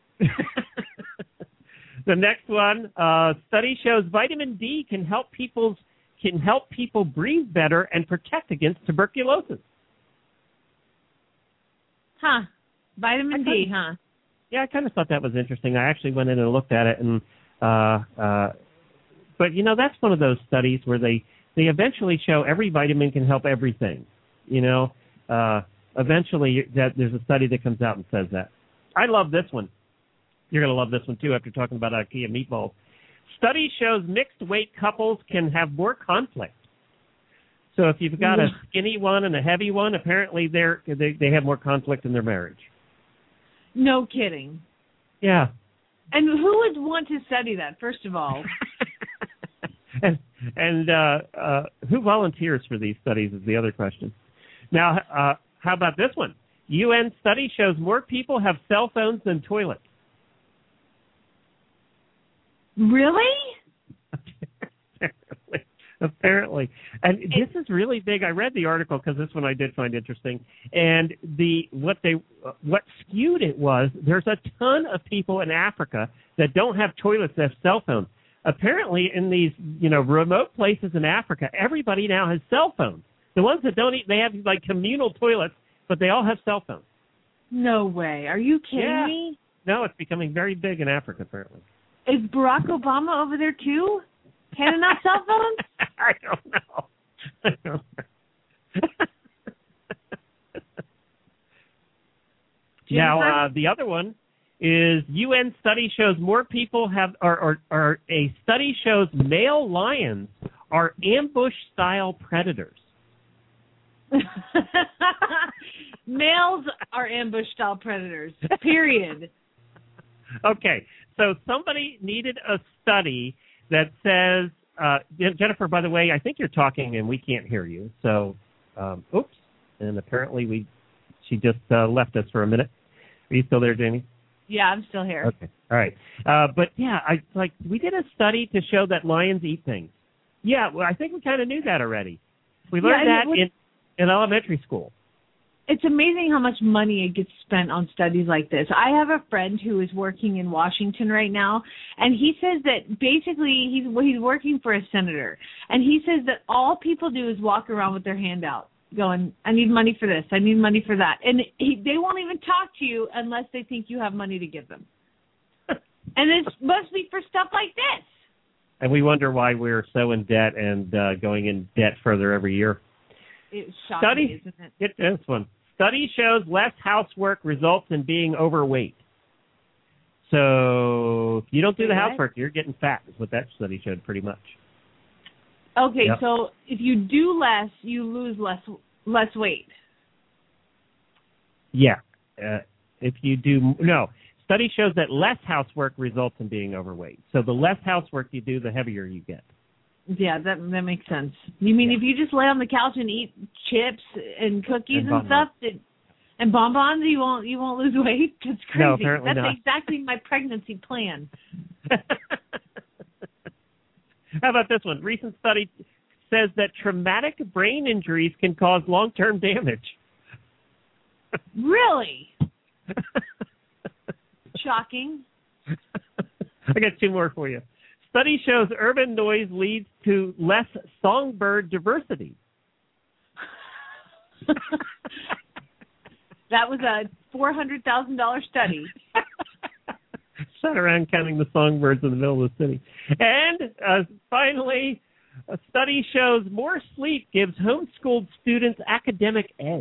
The next one, study shows vitamin D can help people breathe better and protect against tuberculosis. Huh. Vitamin D, huh? Yeah, I kind of thought that was interesting. I actually went in and looked at it, and but that's one of those studies where they eventually show every vitamin can help everything. Eventually there's a study that comes out and says that. I love this one. You're going to love this one too after talking about IKEA meatballs. Study shows mixed weight couples can have more conflict. So if you've got a skinny one and a heavy one, apparently they have more conflict in their marriage. No kidding. Yeah. And who would want to study that, first of all? and who volunteers for these studies is the other question. Now, how about this one? UN study shows more people have cell phones than toilets. Really? Apparently. And this is really big. I read the article because this one I did find interesting. And what skewed it was there's a ton of people in Africa that don't have toilets that have cell phones. Apparently in these, remote places in Africa, everybody now has cell phones. The ones that don't eat, they have like communal toilets, but they all have cell phones. No way. Are you kidding me? No, it's becoming very big in Africa, apparently. Is Barack Obama over there too? Handing out cell phones? I don't know. Now, the other one is UN study shows more people have, or a study shows male lions are ambush-style predators. Males are ambush-style predators, period. Okay, so somebody needed a study that says, Jennifer, by the way, I think you're talking and we can't hear you. So, oops. And apparently she just left us for a minute. Are you still there, Jamie? Yeah, I'm still here. Okay. All right. But yeah, we did a study to show that lions eat things. Yeah, well, I think we kind of knew that already. We learned that in elementary school. It's amazing how much money it gets spent on studies like this. I have a friend who is working in Washington right now, and he says that basically he's working for a senator, and he says that all people do is walk around with their hand out, going, I need money for this, I need money for that. And they won't even talk to you unless they think you have money to give them. And it's must be for stuff like this. And we wonder why we're so in debt and going in debt further every year. It's shocking, isn't it? Get this one. Study shows less housework results in being overweight. So if you don't do the housework, you're getting fat, is what that study showed pretty much. Okay, yep. So if you do less, you lose less weight. Yeah. If you do study shows that less housework results in being overweight. So the less housework you do, the heavier you get. Yeah, that makes sense. You mean if you just lay on the couch and eat chips and cookies and stuff and bonbons, you won't lose weight? That's crazy. No, apparently That's not. exactly my pregnancy plan. How about this one? Recent study says that traumatic brain injuries can cause long-term damage. Really? Shocking. I got two more for you. Study shows urban noise leads to less songbird diversity. That was a $400,000 study. Sat around counting the songbirds in the middle of the city. And finally, a study shows more sleep gives homeschooled students academic edge.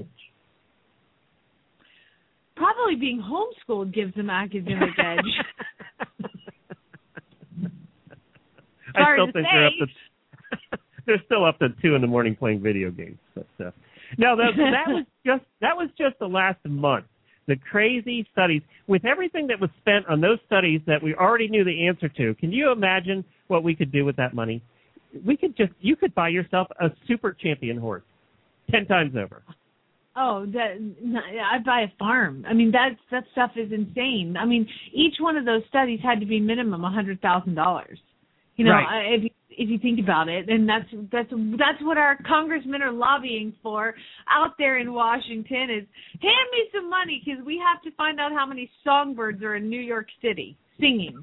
Probably being homeschooled gives them academic edge. Sorry still think they're still up to 2 a.m. playing video games. But no, that was just the last month. The crazy studies, with everything that was spent on those studies that we already knew the answer to. Can you imagine what we could do with that money? You could buy yourself a super champion horse 10 times over. Oh, I'd buy a farm. I mean, that stuff is insane. I mean, each one of those studies had to be minimum $100,000. You know, right. If you think about it, and that's what our congressmen are lobbying for out there in Washington is hand me some money because we have to find out how many songbirds are in New York City singing.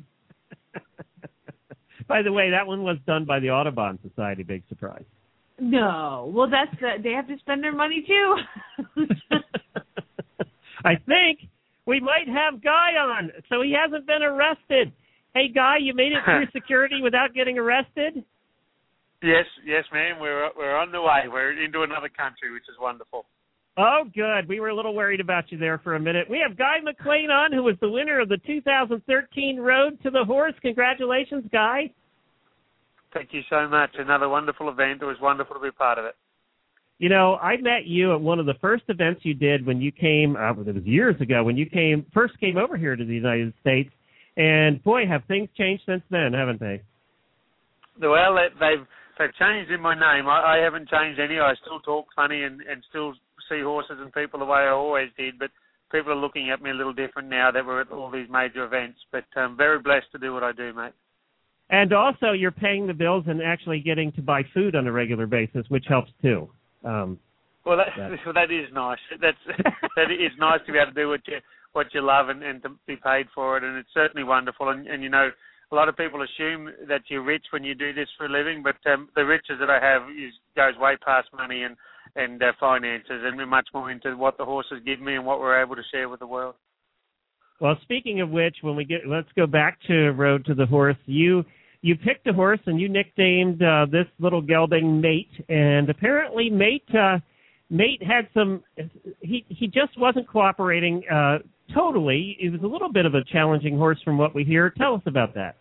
By the way, that one was done by the Audubon Society. Big surprise. No, well, they have to spend their money too. I think we might have Guy on, so he hasn't been arrested. Hey, Guy, you made it through security without getting arrested? Yes, ma'am. We're on the way. We're into another country, which is wonderful. Oh, good. We were a little worried about you there for a minute. We have Guy McLean on, who was the winner of the 2013 Road to the Horse. Congratulations, Guy. Thank you so much. Another wonderful event. It was wonderful to be part of it. You know, I met you at one of the first events you did when you came, it was years ago, when you first came over here to the United States. And, boy, have things changed since then, haven't they? Well, they've changed in my name. I haven't changed any. I still talk funny and still see horses and people the way I always did. But people are looking at me a little different now that we're at all these major events. But I'm very blessed to do what I do, mate. And also you're paying the bills and actually getting to buy food on a regular basis, which helps, too. Well, that is nice. That is nice to be able to do what you love and to be paid for it, and it's certainly wonderful. And you know, a lot of people assume that you're rich when you do this for a living, but the riches that I have goes way past money and finances, and we're much more into what the horses give me and what we're able to share with the world. Well, speaking of which, let's go back to Road to the Horse. You picked a horse and you nicknamed this little gelding Mate, and apparently Mate had some. He just wasn't cooperating totally. It was a little bit of a challenging horse from what we hear. Tell us about that.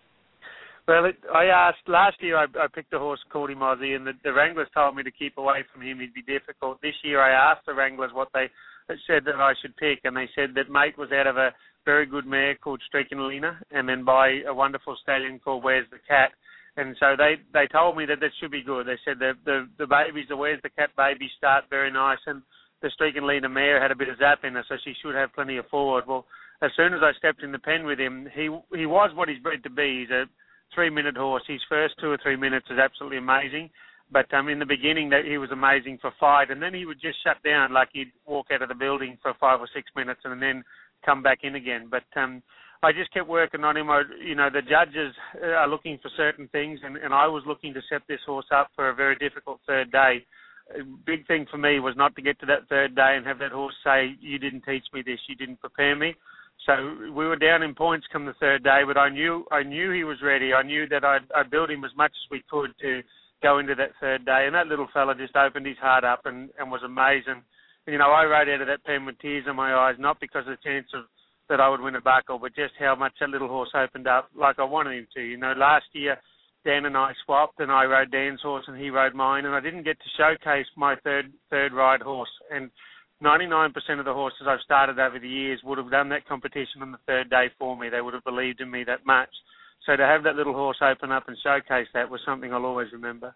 Well, I asked last year. I picked a horse called him Aussie, and the wranglers told me to keep away from him. He'd be difficult. This year, I asked the wranglers what they said that I should pick, and they said that Mate was out of a very good mare called Streakin' Lena, and then by a wonderful stallion called Where's the Cat. And so they told me that should be good. They said the babies, the Where's the Cat babies start very nice, and the Streakin' Lena mare had a bit of zap in her, so she should have plenty of forward. Well, as soon as I stepped in the pen with him, he was what he's bred to be. He's a 3-minute horse. His first 2 or 3 minutes is absolutely amazing. But in the beginning, he was amazing for fight, and then he would just shut down, like he'd walk out of the building for 5 or 6 minutes and then come back in again. But I just kept working on him. The judges are looking for certain things, and I was looking to set this horse up for a very difficult third day. A big thing for me was not to get to that third day and have that horse say, you didn't teach me this, you didn't prepare me. So we were down in points come the third day, but I knew he was ready. I knew that I'd build him as much as we could to go into that third day, and that little fella just opened his heart up and was amazing. And, you know, I rode out of that pen with tears in my eyes, not because of the chance that I would win a buckle, but just how much that little horse opened up like I wanted him to. You know, last year Dan and I swapped, and I rode Dan's horse and he rode mine, and I didn't get to showcase my third ride horse. And 99% of the horses I've started over the years would have done that competition on the third day for me. They would have believed in me that much. So to have that little horse open up and showcase that was something I'll always remember.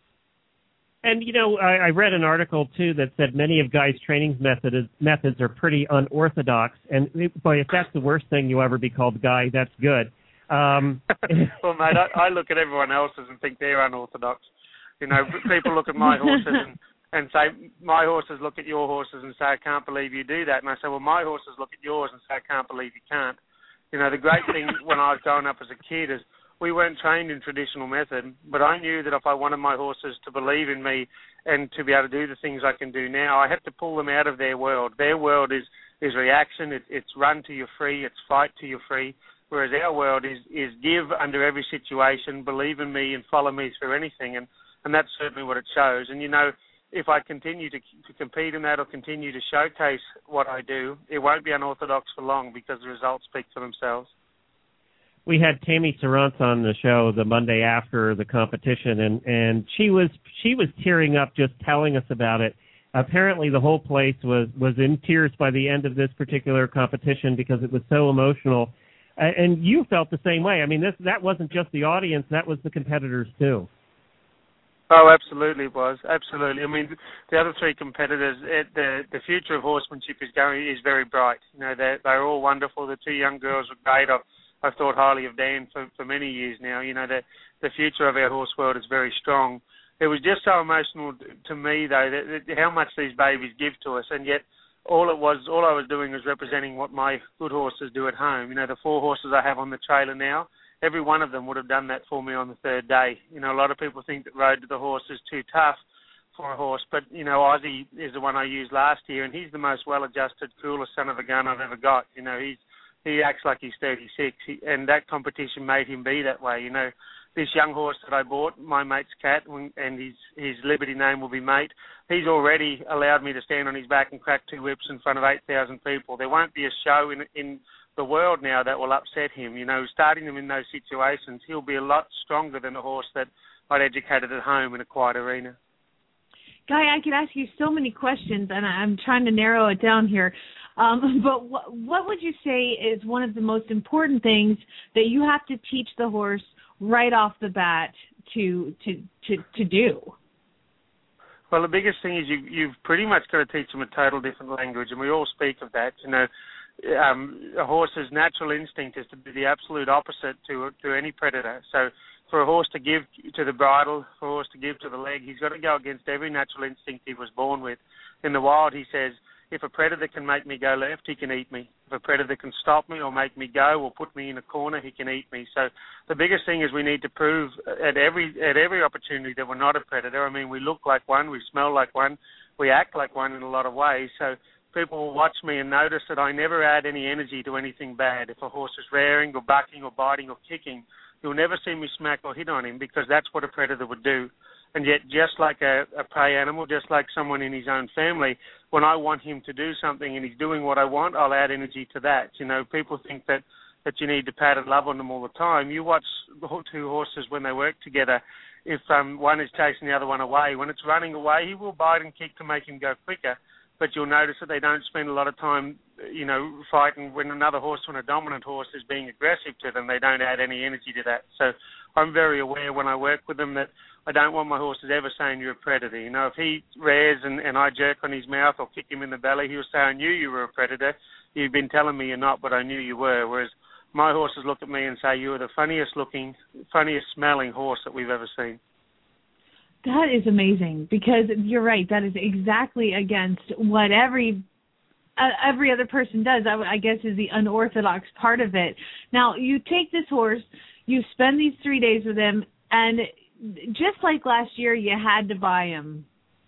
And, you know, I read an article, too, that said many of Guy's training methods are pretty unorthodox. And, boy, if that's the worst thing you'll ever be called Guy, that's good. Well, mate, I look at everyone else's and think they're unorthodox. You know, people look at my horses and say, my horses look at your horses and say, I can't believe you do that. And I say, well, my horses look at yours and say, I can't believe you can't. You know, the great thing when I was growing up as a kid is we weren't trained in traditional method, but I knew that if I wanted my horses to believe in me and to be able to do the things I can do now, I had to pull them out of their world. Their world is reaction, it's run till you're free, it's fight till you're free, whereas our world is give under every situation, believe in me and follow me through anything, and that's certainly what it shows. And, you know, if I continue to compete in that or continue to showcase what I do, it won't be unorthodox for long because the results speak for themselves. we had Tammy Sarantz on the show the Monday after the competition, and she was tearing up just telling us about it. Apparently, the whole place was in tears by the end of this particular competition because it was so emotional. And you felt the same way. I mean, that wasn't just the audience; that was the competitors too. Oh, absolutely it was. Absolutely. I mean, the other three competitors, the future of horsemanship is very bright. You know, they're all wonderful. The two young girls were great. I've thought highly of Dan for many years now. You know, the future of our horse world is very strong. It was just so emotional to me, though, that how much these babies give to us, and yet all I was doing was representing what my good horses do at home. You know, the 4 horses I have on the trailer now, every one of them would have done that for me on the 3rd day. You know, a lot of people think that Road to the Horse is too tough for a horse, but, you know, Ozzy is the one I used last year, and he's the most well-adjusted, coolest son of a gun I've ever got. You know, he acts like he's 36, and that competition made him be that way. You know, this young horse that I bought, my mate's Cat, and his Liberty name will be Mate, he's already allowed me to stand on his back and crack 2 whips in front of 8,000 people. There won't be a show in the world now that will upset him. You know, starting him in those situations, he'll be a lot stronger than a horse that I'd educated at home in a quiet arena. Guy, I could ask you so many questions, and I'm trying to narrow it down here. But what would you say is one of the most important things that you have to teach the horse right off the bat to do? Well, the biggest thing is you've pretty much got to teach them a total different language, and we all speak of that. You know, a horse's natural instinct is to be the absolute opposite to any predator. So for a horse to give to the bridle, for a horse to give to the leg, he's got to go against every natural instinct he was born with. In the wild, he says, if a predator can make me go left, he can eat me. If a predator can stop me or make me go or put me in a corner, he can eat me. So the biggest thing is we need to prove at every opportunity that we're not a predator. I mean, we look like one, we smell like one, we act like one in a lot of ways. So people will watch me and notice that I never add any energy to anything bad. If a horse is rearing or bucking or biting or kicking, you'll never see me smack or hit on him because that's what a predator would do. And yet, just like a prey animal, just like someone in his own family, when I want him to do something and he's doing what I want, I'll add energy to that. You know, people think that you need to pat and love on them all the time. You watch the 2 horses when they work together. If one is chasing the other one away, when it's running away, he will bite and kick to make him go quicker. But you'll notice that they don't spend a lot of time, you know, fighting when another horse, when a dominant horse is being aggressive to them. They don't add any energy to that. So I'm very aware when I work with them that I don't want my horses ever saying you're a predator. You know, if he rears and I jerk on his mouth or kick him in the belly, he'll say, I knew you were a predator. You've been telling me you're not, but I knew you were. Whereas my horses look at me and say, you are the funniest looking, funniest smelling horse that we've ever seen. That is amazing because you're right. That is exactly against what every other person does. I guess is the unorthodox part of it. Now, you take this horse, you spend these 3 days with him, and just like last year, you had to buy him.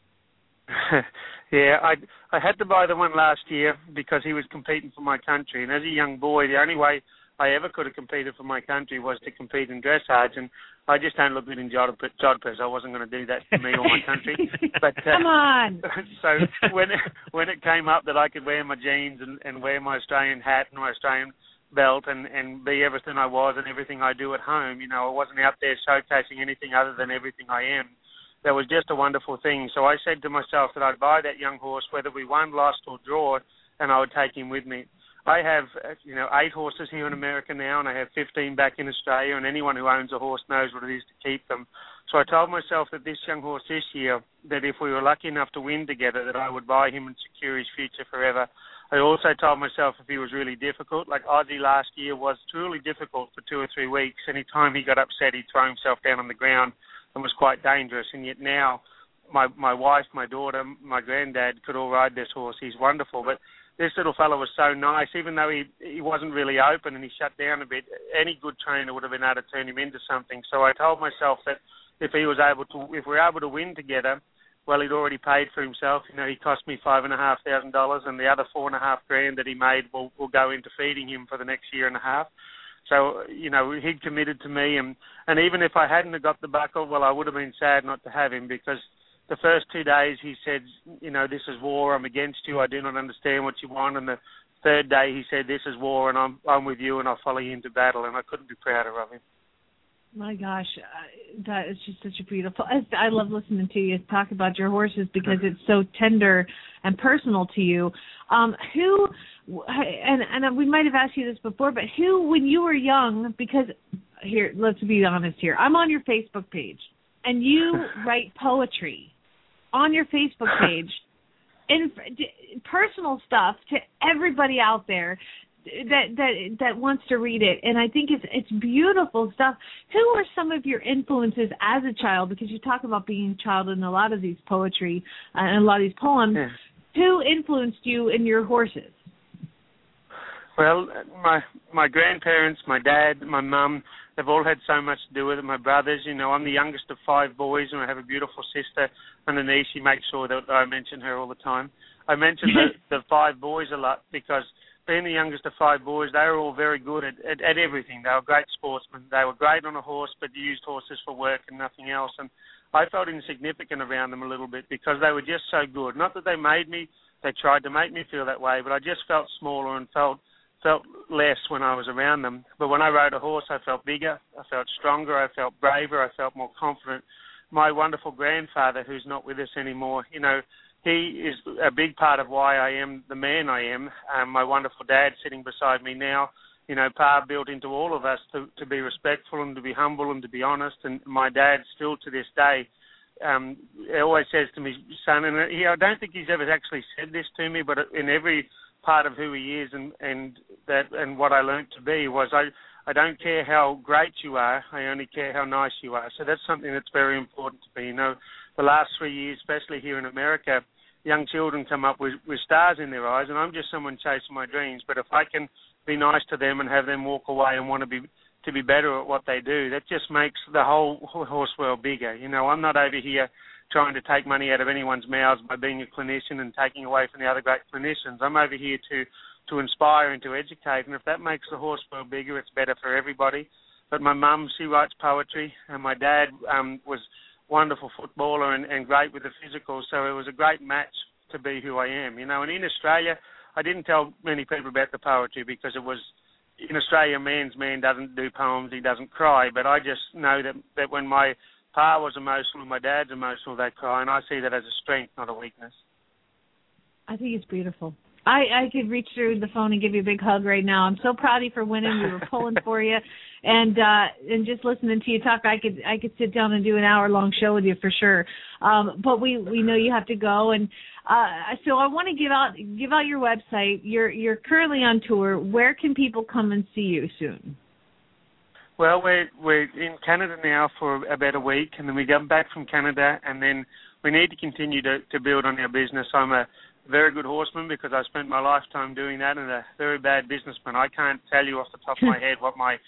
Yeah, I had to buy the one last year because he was competing for my country. And as a young boy, the only way I ever could have competed for my country was to compete in dressage. And I just don't look good in jodhpurs. I wasn't going to do that for me or my country. But come on. So when it came up that I could wear my jeans and wear my Australian hat and my Australian belt and be everything I was and everything I do at home, you know, I wasn't out there showcasing anything other than everything I am. That was just a wonderful thing. So I said to myself that I'd buy that young horse whether we won, lost or draw, and I would take him with me. I have, 8 horses here in America now, and I have 15 back in Australia, and anyone who owns a horse knows what it is to keep them. So I told myself that this young horse this year, that if we were lucky enough to win together, that I would buy him and secure his future forever. I also told myself if he was really difficult, like Ozzy last year was truly difficult for 2 or 3 weeks. Any time he got upset, he'd throw himself down on the ground and was quite dangerous. And yet now my wife, my daughter, my granddad could all ride this horse. He's wonderful. But this little fellow was so nice, even though he wasn't really open and he shut down a bit, any good trainer would have been able to turn him into something. So I told myself that if we're able to win together, well, he'd already paid for himself. You know, he cost me $5,500, and the other $4,500 that he made will go into feeding him for the next year and a half. So, you know, he'd committed to me, and even if I hadn't got the buckle, well, I would have been sad not to have him because the first 2 days he said, you know, this is war, I'm against you, I do not understand what you want, and the third day he said, "This is war, and I'm with you, and I'll follow you into battle." And I couldn't be prouder of him. My gosh, that is just such a beautiful. I love listening to you talk about your horses because it's so tender and personal to you. Who, and we might have asked you this before, but who, when you were young, because here, let's be honest here, I'm on your Facebook page, and you write poetry on your Facebook page, and personal stuff to everybody out there that wants to read it, and I think it's beautiful stuff. Who are some of your influences as a child? Because you talk about being a child in a lot of these poetry and a lot of these poems. Yeah. Who influenced you in your horses? Well, my grandparents, my dad, my mum, they've all had so much to do with it. My brothers, I'm the youngest of 5 boys, and I have a beautiful sister underneath. She makes sure that I mention her all the time. I mention the 5 boys a lot because being the youngest of 5 boys, they were all very good at everything. They were great sportsmen. They were great on a horse, but used horses for work and nothing else. And I felt insignificant around them a little bit because they were just so good. Not that they tried to make me feel that way, but I just felt smaller and felt less when I was around them. But when I rode a horse, I felt bigger, I felt stronger, I felt braver, I felt more confident. My wonderful grandfather, who's not with us anymore, he is a big part of why I am the man I am. My wonderful dad sitting beside me now, Pa built into all of us to be respectful and to be humble and to be honest. And my dad still to this day, he always says to me, son, and I don't think he's ever actually said this to me, but in every part of who he is and what I learned to be was I don't care how great you are, I only care how nice you are. So that's something that's very important to me. The last 3 years, especially here in America, young children come up with stars in their eyes, and I'm just someone chasing my dreams. But if I can be nice to them and have them walk away and want to be better at what they do, that just makes the whole horse world bigger. I'm not over here trying to take money out of anyone's mouths by being a clinician and taking away from the other great clinicians. I'm over here to inspire and to educate, and if that makes the horse world bigger, it's better for everybody. But my mum, she writes poetry, and my dad was wonderful footballer and great with the physical, so it was a great match to be who I am. And in Australia, I didn't tell many people about the poetry because it was, in Australia, man's man doesn't do poems, he doesn't cry, but I just know that when my pa was emotional and my dad's emotional, they cry, and I see that as a strength, not a weakness. I think it's beautiful. I could reach through the phone and give you a big hug right now. I'm so proud of you for winning. We were pulling for you, and just listening to you talk, I could sit down and do an hour-long show with you for sure. But we know you have to go, and so I want to give out your website. You're currently on tour. Where can people come and see you soon? Well, we're in Canada now for about a week, and then we come back from Canada, and then we need to continue to build on our business. I'm a very good horseman because I spent my lifetime doing that, and a very bad businessman. I can't tell you off the top of my head what my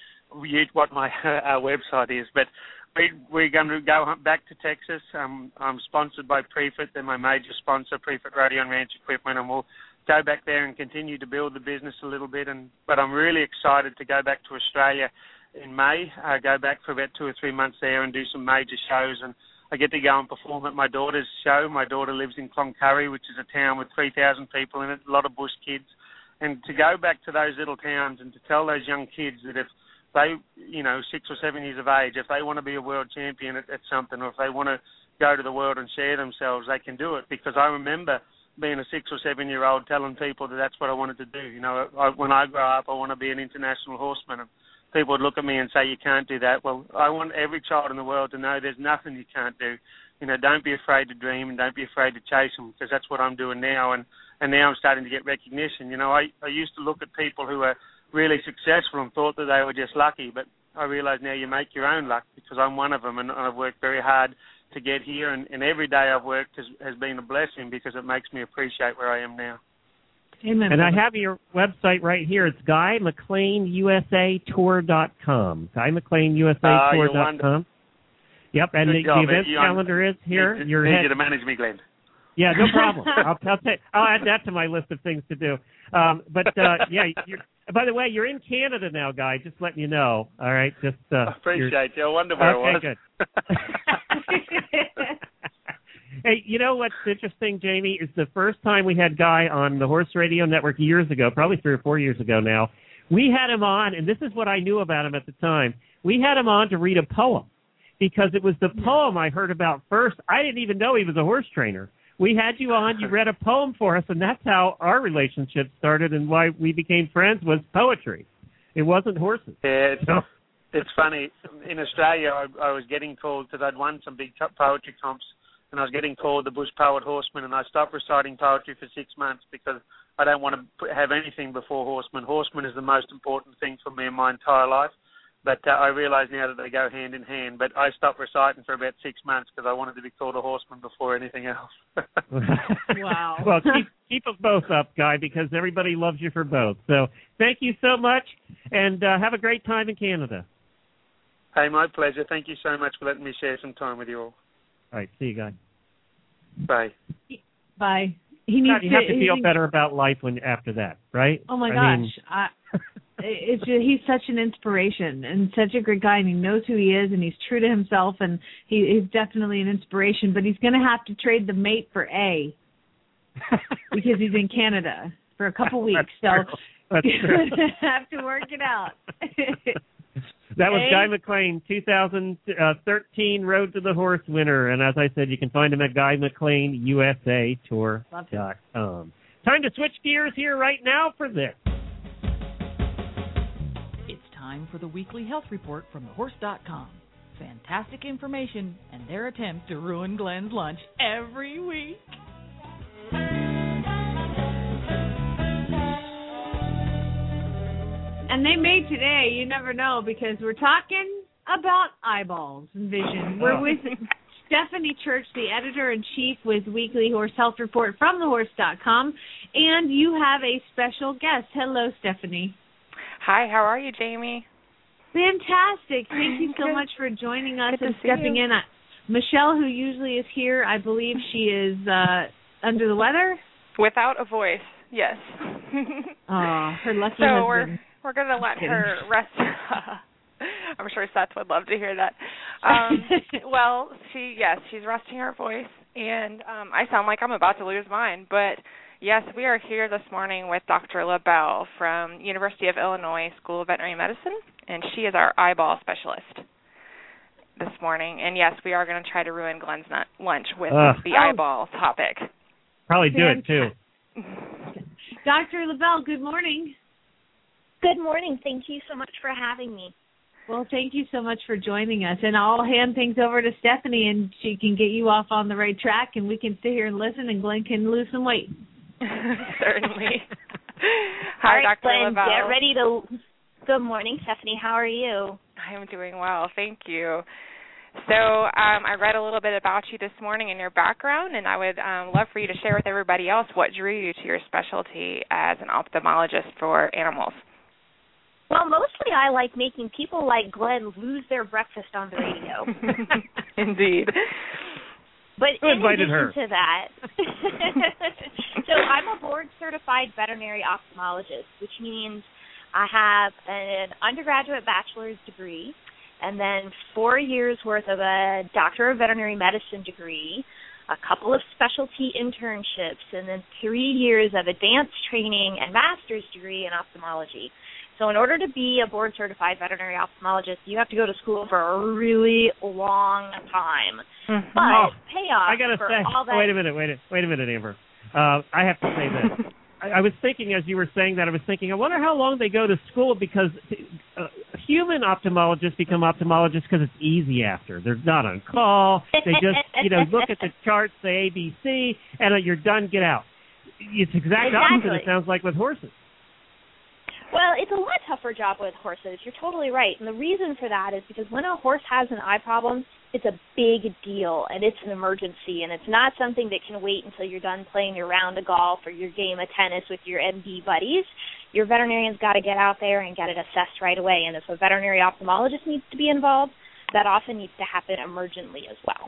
website is, but we're going to go back to Texas. I'm sponsored by Prefit. They're my major sponsor, Prefit Radio and Ranch Equipment, and we'll go back there and continue to build the business a little bit. But I'm really excited to go back to Australia in May. I go back for about 2 or 3 months there and do some major shows, and I get to go and perform at my daughter's show. My daughter lives in Cloncurry, which is a town with 3,000 people in it, a lot of bush kids. And to go back to those little towns and to tell those young kids that if they, 6 or 7 years of age, if they want to be a world champion at something, or if they want to go to the world and share themselves, they can do it. Because I remember being a 6 or 7 year old telling people that that's what I wanted to do. When I grow up, I want to be an international horseman. And people would look at me and say, you can't do that. Well, I want every child in the world to know there's nothing you can't do. Don't be afraid to dream and don't be afraid to chase them, because that's what I'm doing now. And now I'm starting to get recognition. I used to look at people who are really successful and thought that they were just lucky, but I realize now you make your own luck, because I'm one of them, and I've worked very hard to get here, and every day I've worked has been a blessing, because it makes me appreciate where I am now. Amen. And I have your website right here. It's GuyMcLeanUSATour.com. GuyMcLeanUSATour.com. Yep, and the event calendar is here. Need you to manage me, Glenn. Yeah, no problem. I'll add that to my list of things to do. By the way, you're in Canada now, Guy. Just letting you know. All right, just appreciate you. I wonder where it was. Good. Hey, you know what's interesting, Jamie, is the first time we had Guy on the Horse Radio Network years ago, probably 3 or 4 years ago now, we had him on, and this is what I knew about him at the time. We had him on to read a poem because it was the poem I heard about first. I didn't even know he was a horse trainer. We had you on, you read a poem for us, and that's how our relationship started and why we became friends was poetry. It wasn't horses. Yeah, it's funny. In Australia, I was getting called because I'd won some big poetry comps, and I was getting called the Bush Poet Horseman, and I stopped reciting poetry for 6 months because I don't want to have anything before horseman. Horseman is the most important thing for me in my entire life, but I realise now that they go hand in hand. But I stopped reciting for about 6 months because I wanted to be called a horseman before anything else. Wow. Well, keep them both up, Guy, because everybody loves you for both. So thank you so much, and have a great time in Canada. Hey, my pleasure. Thank you so much for letting me share some time with you all. All right, see you, Guy. Bye. Bye. You have to feel better about life after that, right? Oh my gosh, it's just, he's such an inspiration and such a great guy, and he knows who he is, and he's true to himself, and he's definitely an inspiration. But he's going to have to trade the mate for A because he's in Canada for a couple weeks, so he's going to have to work it out. That was Guy McLean, 2013 Road to the Horse winner. And as I said, you can find him at GuyMcLeanUSATour.com. Time to switch gears here right now for this. It's time for the weekly health report from thehorse.com. Fantastic information and their attempt to ruin Glenn's lunch every week. And they may today, you never know, because we're talking about eyeballs and vision. We're with Stephanie Church, the editor-in-chief with Weekly Horse Health Report from thehorse.com, and you have a special guest. Hello, Stephanie. Hi, how are you, Jamie? Fantastic. Thank you so much for joining us and stepping in. Michelle, who usually is here, I believe she is under the weather? Without a voice, yes. Her lucky husband. We're going to let her rest. I'm sure Seth would love to hear that. Well, she's resting her voice, and I sound like I'm about to lose mine. But, yes, we are here this morning with Dr. LaBelle from University of Illinois School of Veterinary Medicine, and she is our eyeball specialist this morning. And, yes, we are going to try to ruin Glenn's lunch with the eyeball topic. Probably do it, too. Dr. LaBelle, good morning. Good morning. Thank you so much for having me. Well, thank you so much for joining us. And I'll hand things over to Stephanie, and she can get you off on the right track, and we can sit here and listen, and Glenn can lose some weight. Certainly. Hi, all right, Dr. Glenn, LaBelle. get ready to... Good morning, Stephanie. How are you? I'm doing well. Thank you. So I read a little bit about you this morning and your background, and I would love for you to share with everybody else what drew you to your specialty as an ophthalmologist for animals. Well, mostly I like making people like Glenn lose their breakfast on the radio. Indeed. But Who in invited addition her? to that, so I'm a board-certified veterinary ophthalmologist, which means I have an undergraduate bachelor's degree and then 4 years' worth of a doctor of veterinary medicine degree, a couple of specialty internships, and then 3 years of advanced training and master's degree in ophthalmology. So in order to be a board-certified veterinary ophthalmologist, you have to go to school for a really long time. Mm-hmm. But payoff I gotta for say, all that... wait a minute, Amber. I have to say this. I was thinking, as you were saying that, I wonder how long they go to school, because human ophthalmologists become ophthalmologists because it's easy after. They're not on call. They just, look at the charts, say ABC, and you're done, get out. It's exact opposite, it sounds like, with horses. Well, it's a lot tougher job with horses. You're totally right. And the reason for that is because when a horse has an eye problem, it's a big deal, and it's an emergency, and it's not something that can wait until you're done playing your round of golf or your game of tennis with your MD buddies. Your veterinarian's got to get out there and get it assessed right away. And if a veterinary ophthalmologist needs to be involved, that often needs to happen emergently as well.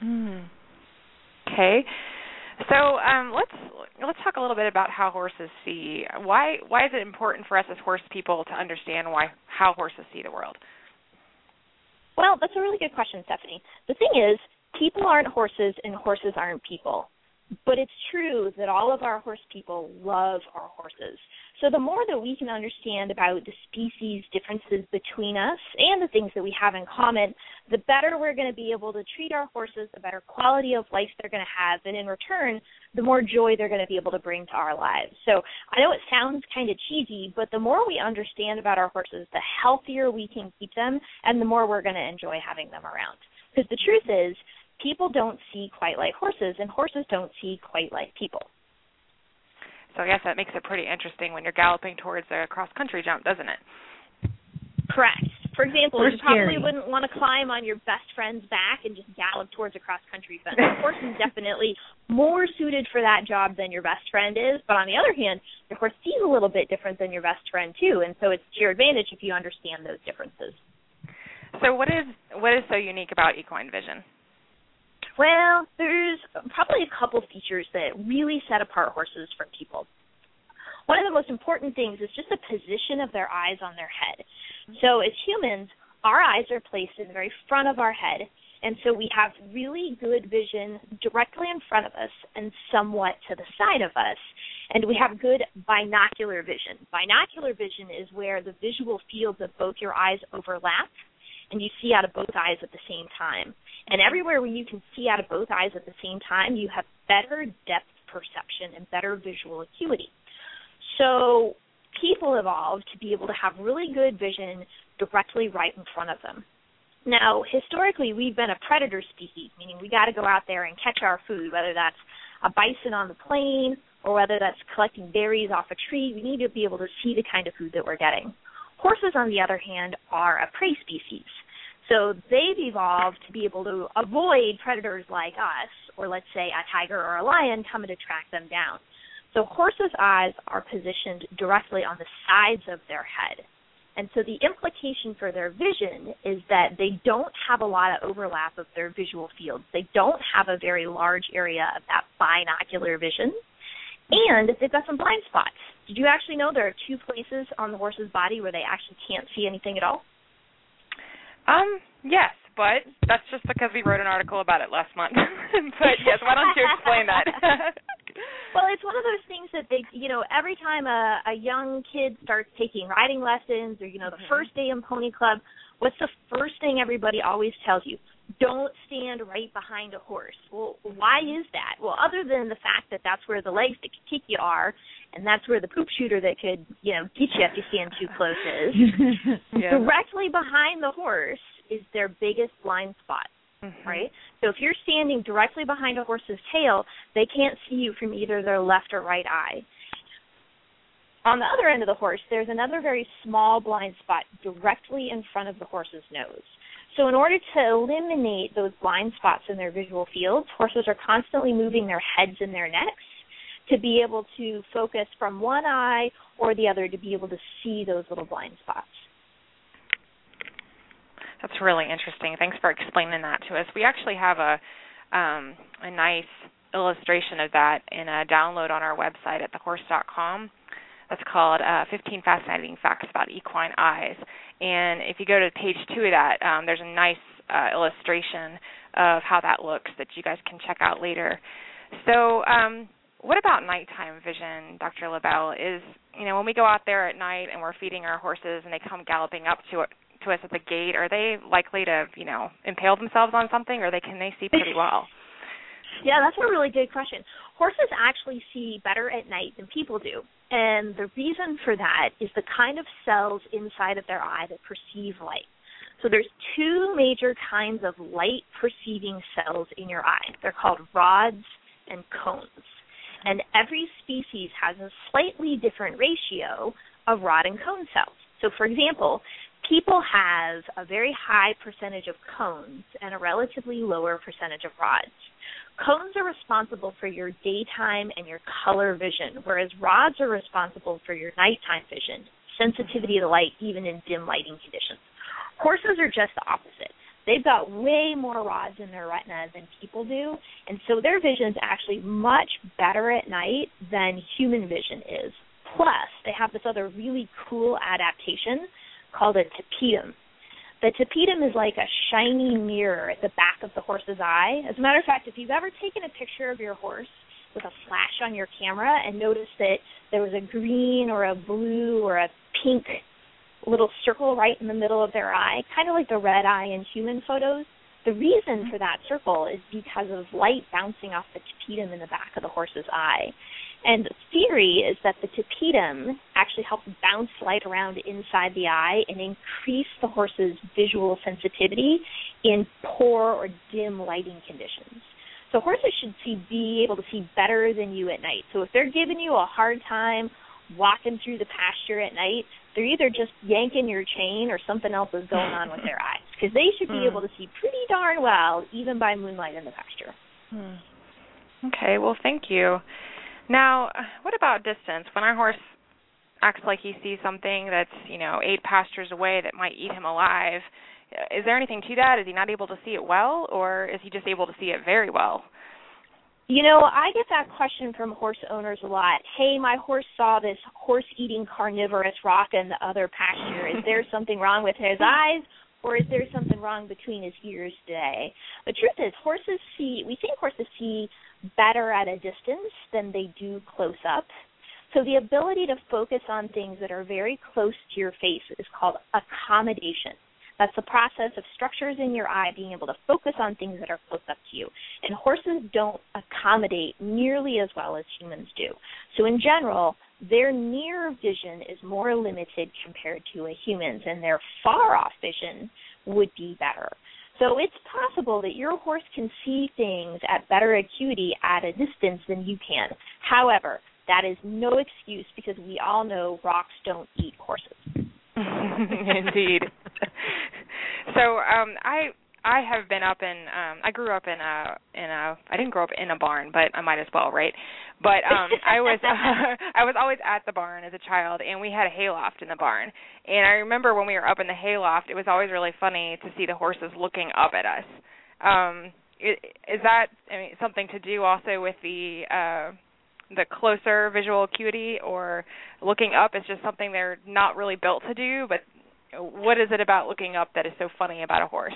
Okay. So let's talk a little bit about how horses see. Why is it important for us as horse people to understand how horses see the world? Well, that's a really good question, Stephanie. The thing is, people aren't horses and horses aren't people. But it's true that all of our horse people love our horses. So the more that we can understand about the species differences between us and the things that we have in common, the better we're going to be able to treat our horses, the better quality of life they're going to have, and in return, the more joy they're going to be able to bring to our lives. So I know it sounds kind of cheesy, but the more we understand about our horses, the healthier we can keep them, and the more we're going to enjoy having them around. Because the truth is, people don't see quite like horses, and horses don't see quite like people. So I guess that makes it pretty interesting when you're galloping towards a cross-country jump, doesn't it? Correct. For example, Or you probably scary. wouldn't want to climb on your best friend's back and just gallop towards a cross-country fence. A horse is definitely more suited for that job than your best friend is, but on the other hand, your horse sees a little bit different than your best friend too, and so it's to your advantage if you understand those differences. So what is so unique about equine vision? Well, there's probably a couple features that really set apart horses from people. One of the most important things is just the position of their eyes on their head. So as humans, our eyes are placed in the very front of our head, and so we have really good vision directly in front of us and somewhat to the side of us, and we have good binocular vision. Binocular vision is where the visual fields of both your eyes overlap, and you see out of both eyes at the same time. And everywhere where you can see out of both eyes at the same time, you have better depth perception and better visual acuity. So people evolved to be able to have really good vision directly right in front of them. Now, historically, we've been a predator species, meaning we got to go out there and catch our food, whether that's a bison on the plain or whether that's collecting berries off a tree. We need to be able to see the kind of food that we're getting. Horses, on the other hand, are a prey species. So they've evolved to be able to avoid predators like us, or let's say a tiger or a lion coming to track them down. So horses' eyes are positioned directly on the sides of their head. And so the implication for their vision is that they don't have a lot of overlap of their visual fields. They don't have a very large area of that binocular vision. And they've got some blind spots. Did you actually know there are 2 places on the horse's body where they actually can't see anything at all? Yes, but that's just because we wrote an article about it last month. But yes, why don't you explain that? Well, it's one of those things that they, every time a young kid starts taking riding lessons or, the first day in Pony Club, what's the first thing everybody always tells you? Don't stand right behind a horse. Well, why is that? Well, other than the fact that that's where the legs that could kick you are, and that's where the poop shooter that could, get you if you stand too close is. Yeah. Directly behind the horse is their biggest blind spot, right? So if you're standing directly behind a horse's tail, they can't see you from either their left or right eye. On the other end of the horse, there's another very small blind spot directly in front of the horse's nose. So in order to eliminate those blind spots in their visual fields, horses are constantly moving their heads and their necks to be able to focus from one eye or the other to be able to see those little blind spots. That's really interesting. Thanks for explaining that to us. We actually have a nice illustration of that in a download on our website at thehorse.com. That's called 15 Fascinating Facts About Equine Eyes. And if you go to page 2 of that, there's a nice illustration of how that looks that you guys can check out later. So what about nighttime vision, Dr. LaBelle? Is, when we go out there at night and we're feeding our horses and they come galloping up to us at the gate, are they likely to, impale themselves on something, or can they see pretty well? Yeah, that's a really good question. Horses actually see better at night than people do. And the reason for that is the kind of cells inside of their eye that perceive light. So there's 2 major kinds of light-perceiving cells in your eye. They're called rods and cones. And every species has a slightly different ratio of rod and cone cells. So, for example, people have a very high percentage of cones and a relatively lower percentage of rods. Cones are responsible for your daytime and your color vision, whereas rods are responsible for your nighttime vision, sensitivity to light, even in dim lighting conditions. Horses are just the opposite. They've got way more rods in their retina than people do, and so their vision is actually much better at night than human vision is. Plus, they have this other really cool adaptation called a tapetum. the tapetum is like a shiny mirror at the back of the horse's eye. As a matter of fact, if you've ever taken a picture of your horse with a flash on your camera and noticed that there was a green or a blue or a pink little circle right in the middle of their eye, kind of like the red eye in human photos, the reason for that circle is because of light bouncing off the tapetum in the back of the horse's eye. And the theory is that the tapetum actually helps bounce light around inside the eye and increase the horse's visual sensitivity in poor or dim lighting conditions. So horses should be able to see better than you at night. So if they're giving you a hard time walking through the pasture at night, they're either just yanking your chain or something else is going on with their eyes, because they should be able to see pretty darn well even by moonlight in the pasture. Okay, well, thank you. Now, what about distance? When our horse acts like he sees something that's, 8 pastures away that might eat him alive, is there anything to that? Is he not able to see it well, or is he just able to see it very well? I get that question from horse owners a lot. Hey, my horse saw this horse-eating carnivorous rock in the other pasture. Is there something wrong with his eyes, or is there something wrong between his ears today? The truth is, we think horses see better at a distance than they do close up. So the ability to focus on things that are very close to your face is called accommodation. That's the process of structures in your eye being able to focus on things that are close up to you. And horses don't accommodate nearly as well as humans do. So in general, their near vision is more limited compared to a human's, and their far-off vision would be better. So it's possible that your horse can see things at better acuity at a distance than you can. However, that is no excuse, because we all know rocks don't eat horses. Indeed. So I have been up in I grew up in a I didn't grow up in a barn, but I might as well, right? But I was always at the barn as a child, and we had a hayloft in the barn. And I remember when we were up in the hayloft, it was always really funny to see the horses looking up at us. Is that something to do also with the closer visual acuity, or looking up is just something they're not really built to do? But what is it about looking up that is so funny about a horse?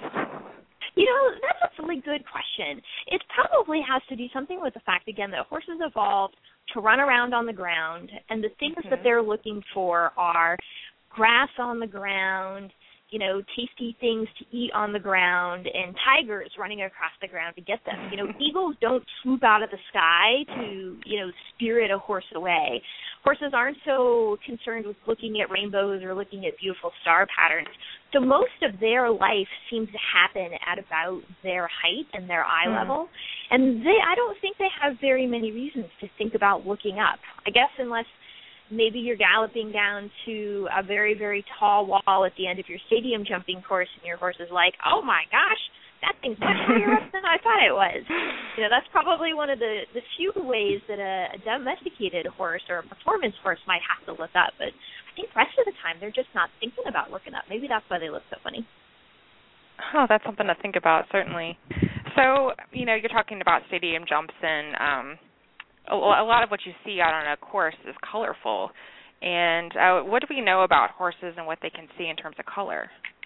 That's a really good question. It probably has to do something with the fact, again, that horses evolved to run around on the ground, and the things that they're looking for are grass on the ground, tasty things to eat on the ground, and tigers running across the ground to get them. Eagles don't swoop out of the sky to, spirit a horse away. Horses aren't so concerned with looking at rainbows or looking at beautiful star patterns. So most of their life seems to happen at about their height and their eye level. And I don't think they have very many reasons to think about looking up. I guess unless maybe you're galloping down to a very, very tall wall at the end of your stadium jumping course, and your horse is like, oh my gosh, that thing's much higher up than I thought it was. That's probably one of the few ways that a domesticated horse or a performance horse might have to look up. But I think the rest of the time they're just not thinking about looking up. Maybe that's why they look so funny. Oh, that's something to think about, certainly. So, you're talking about stadium jumps, and a lot of what you see out on a course is colorful. And what do we know about horses and what they can see in terms of color?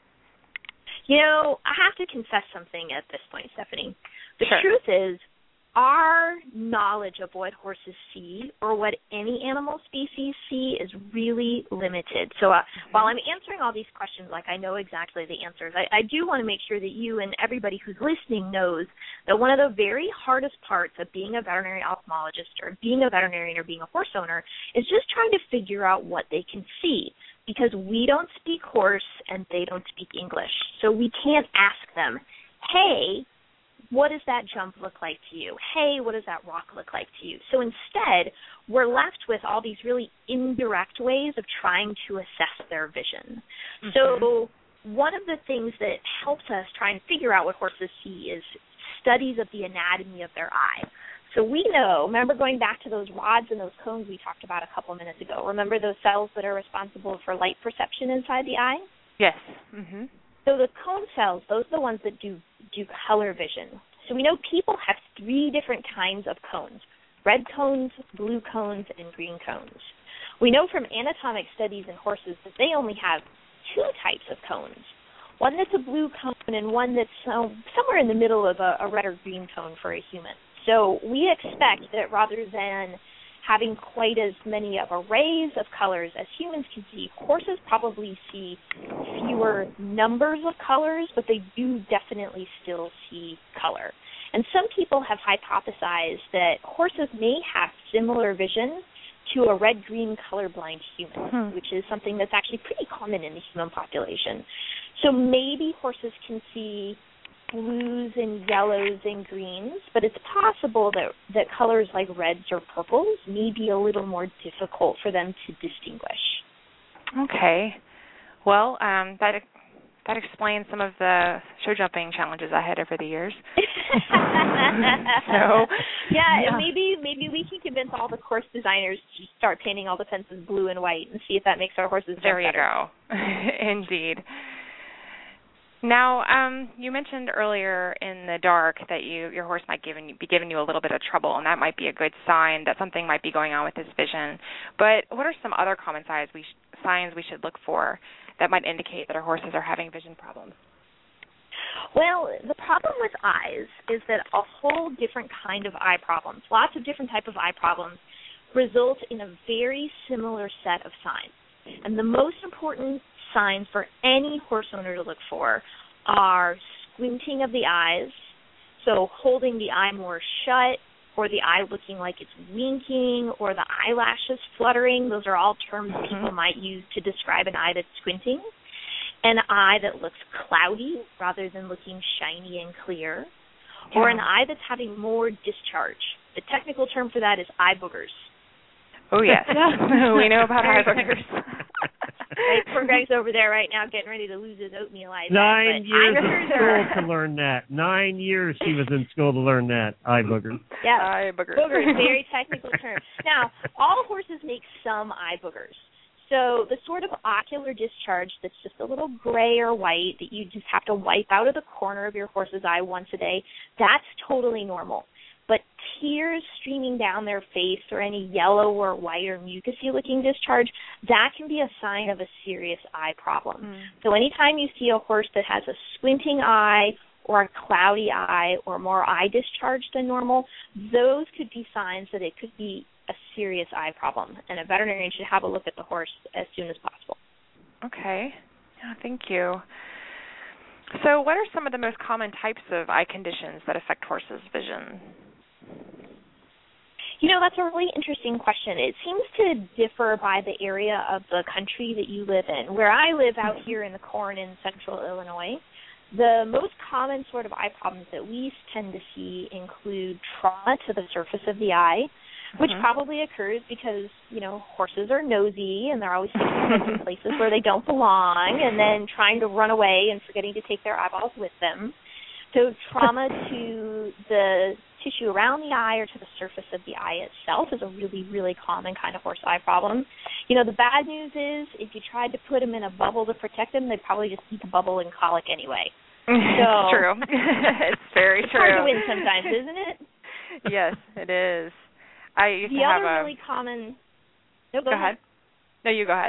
I have to confess something at this point, Stephanie. The truth is, our knowledge of what horses see or what any animal species see is really limited. So while I'm answering all these questions like I know exactly the answers, I do want to make sure that you and everybody who's listening knows that one of the very hardest parts of being a veterinary ophthalmologist or being a veterinarian or being a horse owner is just trying to figure out what they can see, because we don't speak horse and they don't speak English. So we can't ask them, hey, what does that jump look like to you? Hey, what does that rock look like to you? So instead, we're left with all these really indirect ways of trying to assess their vision. So one of the things that helps us try and figure out what horses see is studies of the anatomy of their eye. So we know, remember going back to those rods and those cones we talked about a couple of minutes ago, remember those cells that are responsible for light perception inside the eye? Yes. So the cone cells, those are the ones that do color vision. So we know people have 3 different kinds of cones: red cones, blue cones, and green cones. We know from anatomic studies in horses that they only have 2 types of cones. one that's a blue cone and one that's somewhere in the middle of a red or green cone for a human. So we expect that rather than having quite as many of arrays of colors as humans can see, horses probably see fewer numbers of colors, but they do definitely still see color. And some people have hypothesized that horses may have similar vision to a red-green colorblind human, which is something that's actually pretty common in the human population. So maybe horses can see blues and yellows and greens, but it's possible that colors like reds or purples may be a little more difficult for them to distinguish. Okay. Well, that explains some of the show jumping challenges I had over the years. And maybe we can convince all the course designers to start painting all the fences blue and white and see if that makes our horses jump better. There you go. Indeed. Now, you mentioned earlier in the dark that your horse might be giving you a little bit of trouble, and that might be a good sign that something might be going on with his vision. But what are some other common signs we should look for that might indicate that our horses are having vision problems? Well, the problem with eyes is that a whole different kind of eye problems, lots of different type of eye problems, result in a very similar set of signs. And the most important signs for any horse owner to look for are squinting of the eyes, so holding the eye more shut, or the eye looking like it's winking, or the eyelashes fluttering. Those are all terms people might use to describe an eye that's squinting. An eye that looks cloudy rather than looking shiny and clear, or an eye that's having more discharge. The technical term for that is eye boogers. Oh, yes. We know about eye boogers. Poor Greg's over there right now getting ready to lose his oatmeal eyes. 9 years of school to learn that. 9 years she was in school to learn that. Eye boogers. Yeah, eye boogers. Boogers, very technical term. Now, all horses make some eye boogers. So the sort of ocular discharge that's just a little gray or white that you just have to wipe out of the corner of your horse's eye once a day, that's totally normal. But tears streaming down their face or any yellow or white or mucousy-looking discharge, that can be a sign of a serious eye problem. So anytime you see a horse that has a squinting eye or a cloudy eye or more eye discharge than normal, those could be signs that it could be a serious eye problem, and a veterinarian should have a look at the horse as soon as possible. Okay. Yeah, thank you. So what are some of the most common types of eye conditions that affect horses' vision? You know, that's a really interesting question. It seems to differ by the area of the country that you live in. Where I live out here in the corn in central Illinois, the most common sort of eye problems that we tend to see include trauma to the surface of the eye, which probably occurs because, you know, horses are nosy and they're always sticking their heads in places where they don't belong and then trying to run away and forgetting to take their eyeballs with them. So trauma to the tissue around the eye or to the surface of the eye itself is a really, really common kind of horse eye problem. You know, the bad news is if you tried to put them in a bubble to protect them, they'd probably just eat the bubble and colic anyway. So, it's true. It's very true. It's hard to win sometimes, isn't it? Yes, it is. I used to have really common... No, go ahead. No, you go ahead.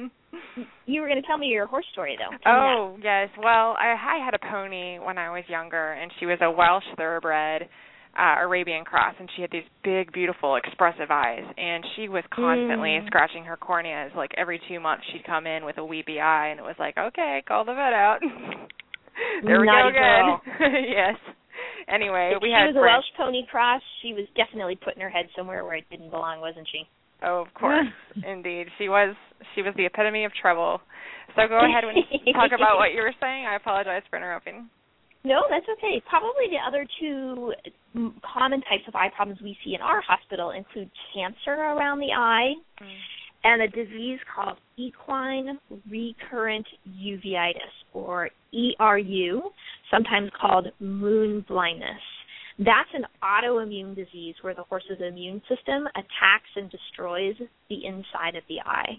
You were going to tell me your horse story, though. Oh, yes. Well, I had a pony when I was younger, and she was a Welsh thoroughbred Arabian cross, and she had these big, beautiful, expressive eyes, and she was constantly scratching her corneas. Like every 2 months she'd come in with a weepy eye, and it was like, okay, call the vet out. There we go again. Yes. Anyway, if she was a Welsh pony cross, she was definitely putting her head somewhere where it didn't belong, wasn't she? Oh, of course. Indeed. She was the epitome of trouble. So go ahead and talk about what you were saying. I apologize for interrupting. No, that's okay. Probably the other two common types of eye problems we see in our hospital include cancer around the eye and a disease called equine recurrent uveitis, or ERU, sometimes called moon blindness. That's an autoimmune disease where the horse's immune system attacks and destroys the inside of the eye.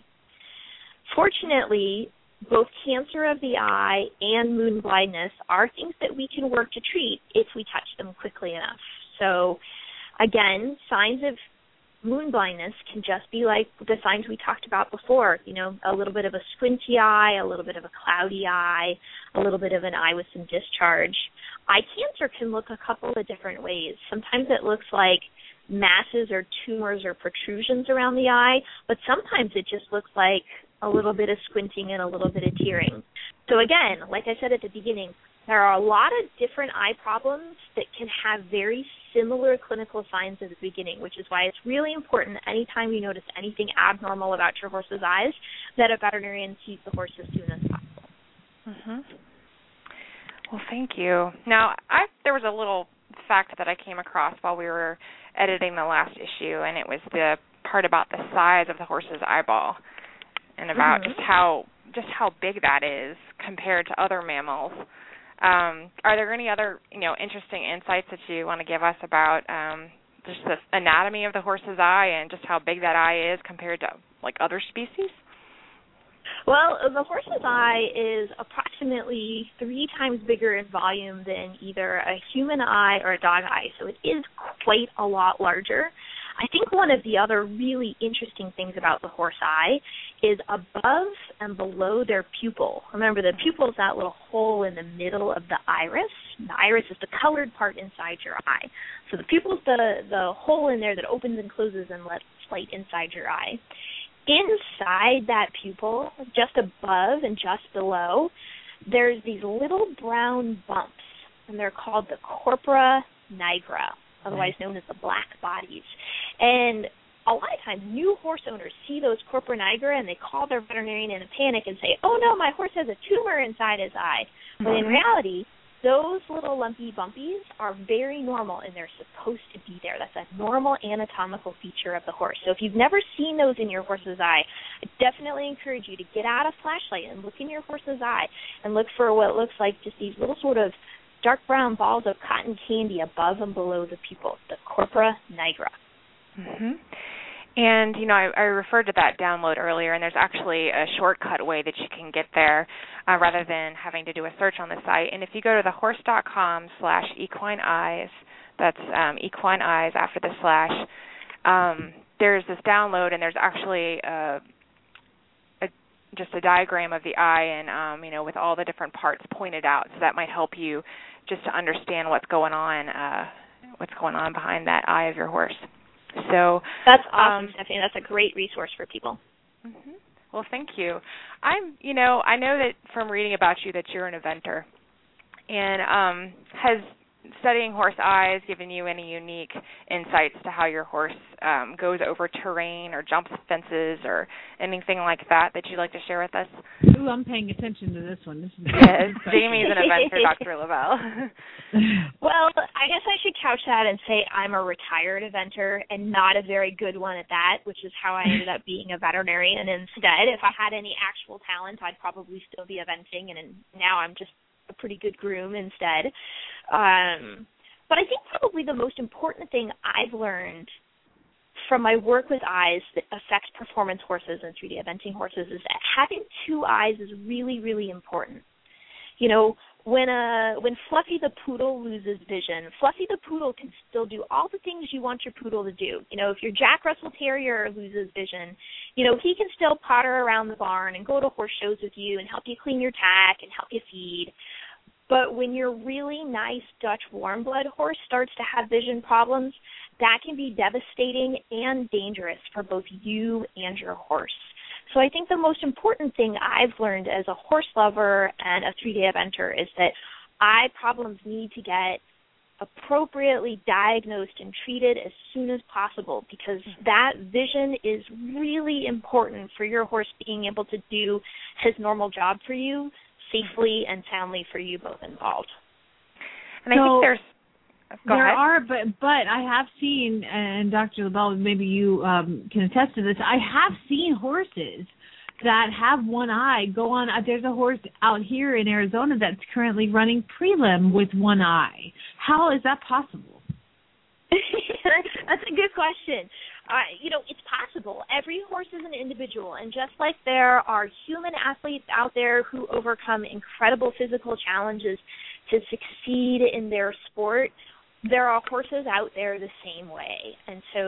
Fortunately, both cancer of the eye and moon blindness are things that we can work to treat if we touch them quickly enough. So, again, signs of moon blindness can just be like the signs we talked about before, a little bit of a squinty eye, a little bit of a cloudy eye, a little bit of an eye with some discharge. Eye cancer can look a couple of different ways. Sometimes it looks like masses or tumors or protrusions around the eye, but sometimes it just looks like a little bit of squinting and a little bit of tearing. So again, like I said at the beginning, there are a lot of different eye problems that can have very similar clinical signs at the beginning, which is why it's really important anytime you notice anything abnormal about your horse's eyes that a veterinarian sees the horse as soon as possible. Mm-hmm. Well, thank you. Now, there was a little fact that I came across while we were editing the last issue, and it was the part about the size of the horse's eyeball and about just how big that is compared to other mammals. Are there any other, interesting insights that you want to give us about just the anatomy of the horse's eye and just how big that eye is compared to, other species? Well, the horse's eye is approximately 3 times bigger in volume than either a human eye or a dog eye, so it is quite a lot larger. I think one of the other really interesting things about the horse eye is above and below their pupil. Remember, the pupil is that little hole in the middle of the iris. The iris is the colored part inside your eye. So the pupil is the hole in there that opens and closes and lets light inside your eye. Inside that pupil, just above and just below, there's these little brown bumps, and they're called the corpora nigra, otherwise known as the black bodies. And a lot of times new horse owners see those corpora nigra and they call their veterinarian in a panic and say, oh no, my horse has a tumor inside his eye. But in reality, those little lumpy bumpies are very normal and they're supposed to be there. That's a normal anatomical feature of the horse. So if you've never seen those in your horse's eye, I definitely encourage you to get out a flashlight and look in your horse's eye and look for what looks like just these little sort of dark brown balls of cotton candy above and below the pupil, the corpora nigra. Mm-hmm. And, I referred to that download earlier, and there's actually a shortcut way that you can get there rather than having to do a search on the site. And if you go to thehorse.com/equine eyes, that's equine eyes after the slash, there's this download, and there's actually just a diagram of the eye and, with all the different parts pointed out. So that might help you just to understand what's going on behind that eye of your horse. So that's awesome, Stephanie. That's a great resource for people. Mm-hmm. Well, thank you. I know that from reading about you that you're an eventer, and has studying horse eyes given you any unique insights to how your horse goes over terrain or jumps fences or anything like that you'd like to share with us? Ooh, I'm paying attention to this one. This is yes, Jamie's an eventer, Dr. Lavelle. Well, I guess I should couch that and say I'm a retired eventer and not a very good one at that, which is how I ended up being a veterinarian instead. If I had any actual talent, I'd probably still be eventing, and now I'm just a pretty good groom instead. But I think probably the most important thing I've learned from my work with eyes that affects performance horses and 3D eventing horses is that having 2 eyes is really, really important. When Fluffy the poodle loses vision, Fluffy the poodle can still do all the things you want your poodle to do. If your Jack Russell Terrier loses vision, he can still potter around the barn and go to horse shows with you and help you clean your tack and help you feed. But when your really nice Dutch warm blood horse starts to have vision problems, that can be devastating and dangerous for both you and your horse. So I think the most important thing I've learned as a horse lover and a 3D eventer is that eye problems need to get appropriately diagnosed and treated as soon as possible, because that vision is really important for your horse being able to do his normal job for you safely and soundly for you both involved. And I think there are, but I have seen, and Dr. Lavelle, maybe you can attest to this, I have seen horses that have one eye go on. There's a horse out here in Arizona that's currently running prelim with one eye. How is that possible? That's a good question. It's possible. Every horse is an individual, and just like there are human athletes out there who overcome incredible physical challenges to succeed in their sport, there are horses out there the same way. And so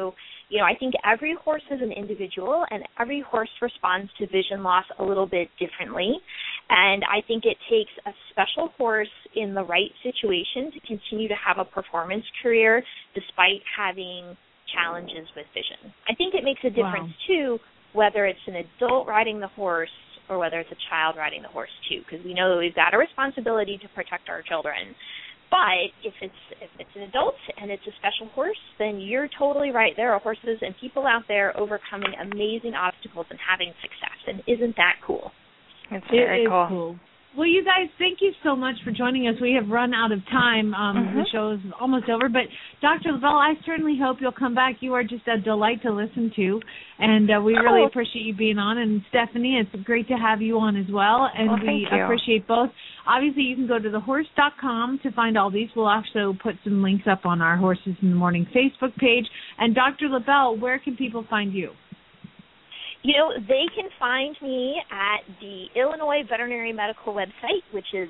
I think every horse is an individual, and every horse responds to vision loss a little bit differently. And I think it takes a special horse in the right situation to continue to have a performance career despite having challenges with vision. I think it makes a difference, too, whether it's an adult riding the horse or whether it's a child riding the horse, too, because we know that we've got a responsibility to protect our children. But if it's an adult and it's a special horse, then you're totally right. There are horses and people out there overcoming amazing obstacles and having success. And isn't that cool? It's very cool. Well, you guys, thank you so much for joining us. We have run out of time. The show is almost over. But, Dr. Lavelle, I certainly hope you'll come back. You are just a delight to listen to. And we really appreciate you being on. And, Stephanie, it's great to have you on as well. And we appreciate both. Obviously, you can go to thehorse.com to find all these. We'll also put some links up on our Horses in the Morning Facebook page. And, Dr. Lavelle, where can people find you? They can find me at the Illinois Veterinary Medical website, which is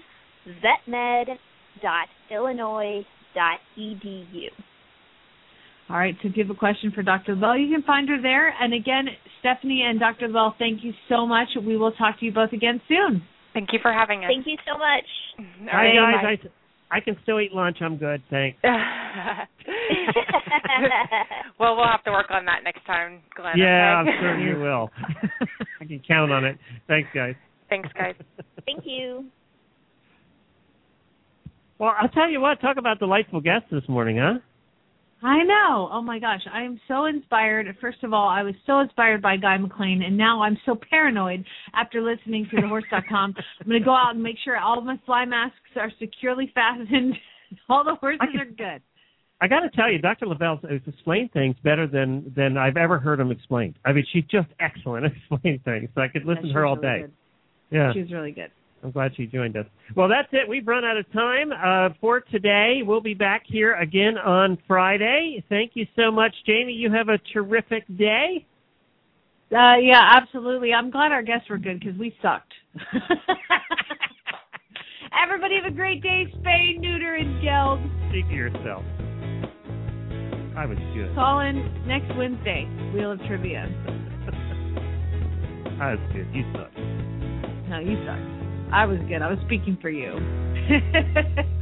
vetmed.illinois.edu. All right, so if you have a question for Dr. Lavelle, you can find her there. And again, Stephanie and Dr. Lavelle, thank you so much. We will talk to you both again soon. Thank you for having us. Thank you so much. All right, guys. I can still eat lunch. I'm good. Thanks. Well, we'll have to work on that next time, Glenn. Yeah, okay? I'm sure you will. I can count on it. Thanks, guys. Thanks, guys. Thank you. Well, I'll tell you what. Talk about delightful guests this morning, huh? I know. Oh, my gosh. I am so inspired. First of all, I was so inspired by Guy McLean, and now I'm so paranoid after listening to thehorse.com. I'm going to go out and make sure all of my fly masks are securely fastened. All the horses are good. I got to tell you, Dr. Lavelle has explained things better than I've ever heard them explained. I mean, she's just excellent at explaining things, so I could listen to her all day. Good. Yeah, she's really good. I'm glad she joined us. Well, that's it. We've run out of time for today. We'll be back here again on Friday. Thank you so much, Jamie. You have a terrific day. Yeah, absolutely. I'm glad our guests were good because we sucked. Everybody have a great day. Spay, neuter, and geld. Speak for yourself. I was good. Call in next Wednesday. Wheel of Trivia. I was good. You suck. No, you suck. I was good. I was speaking for you.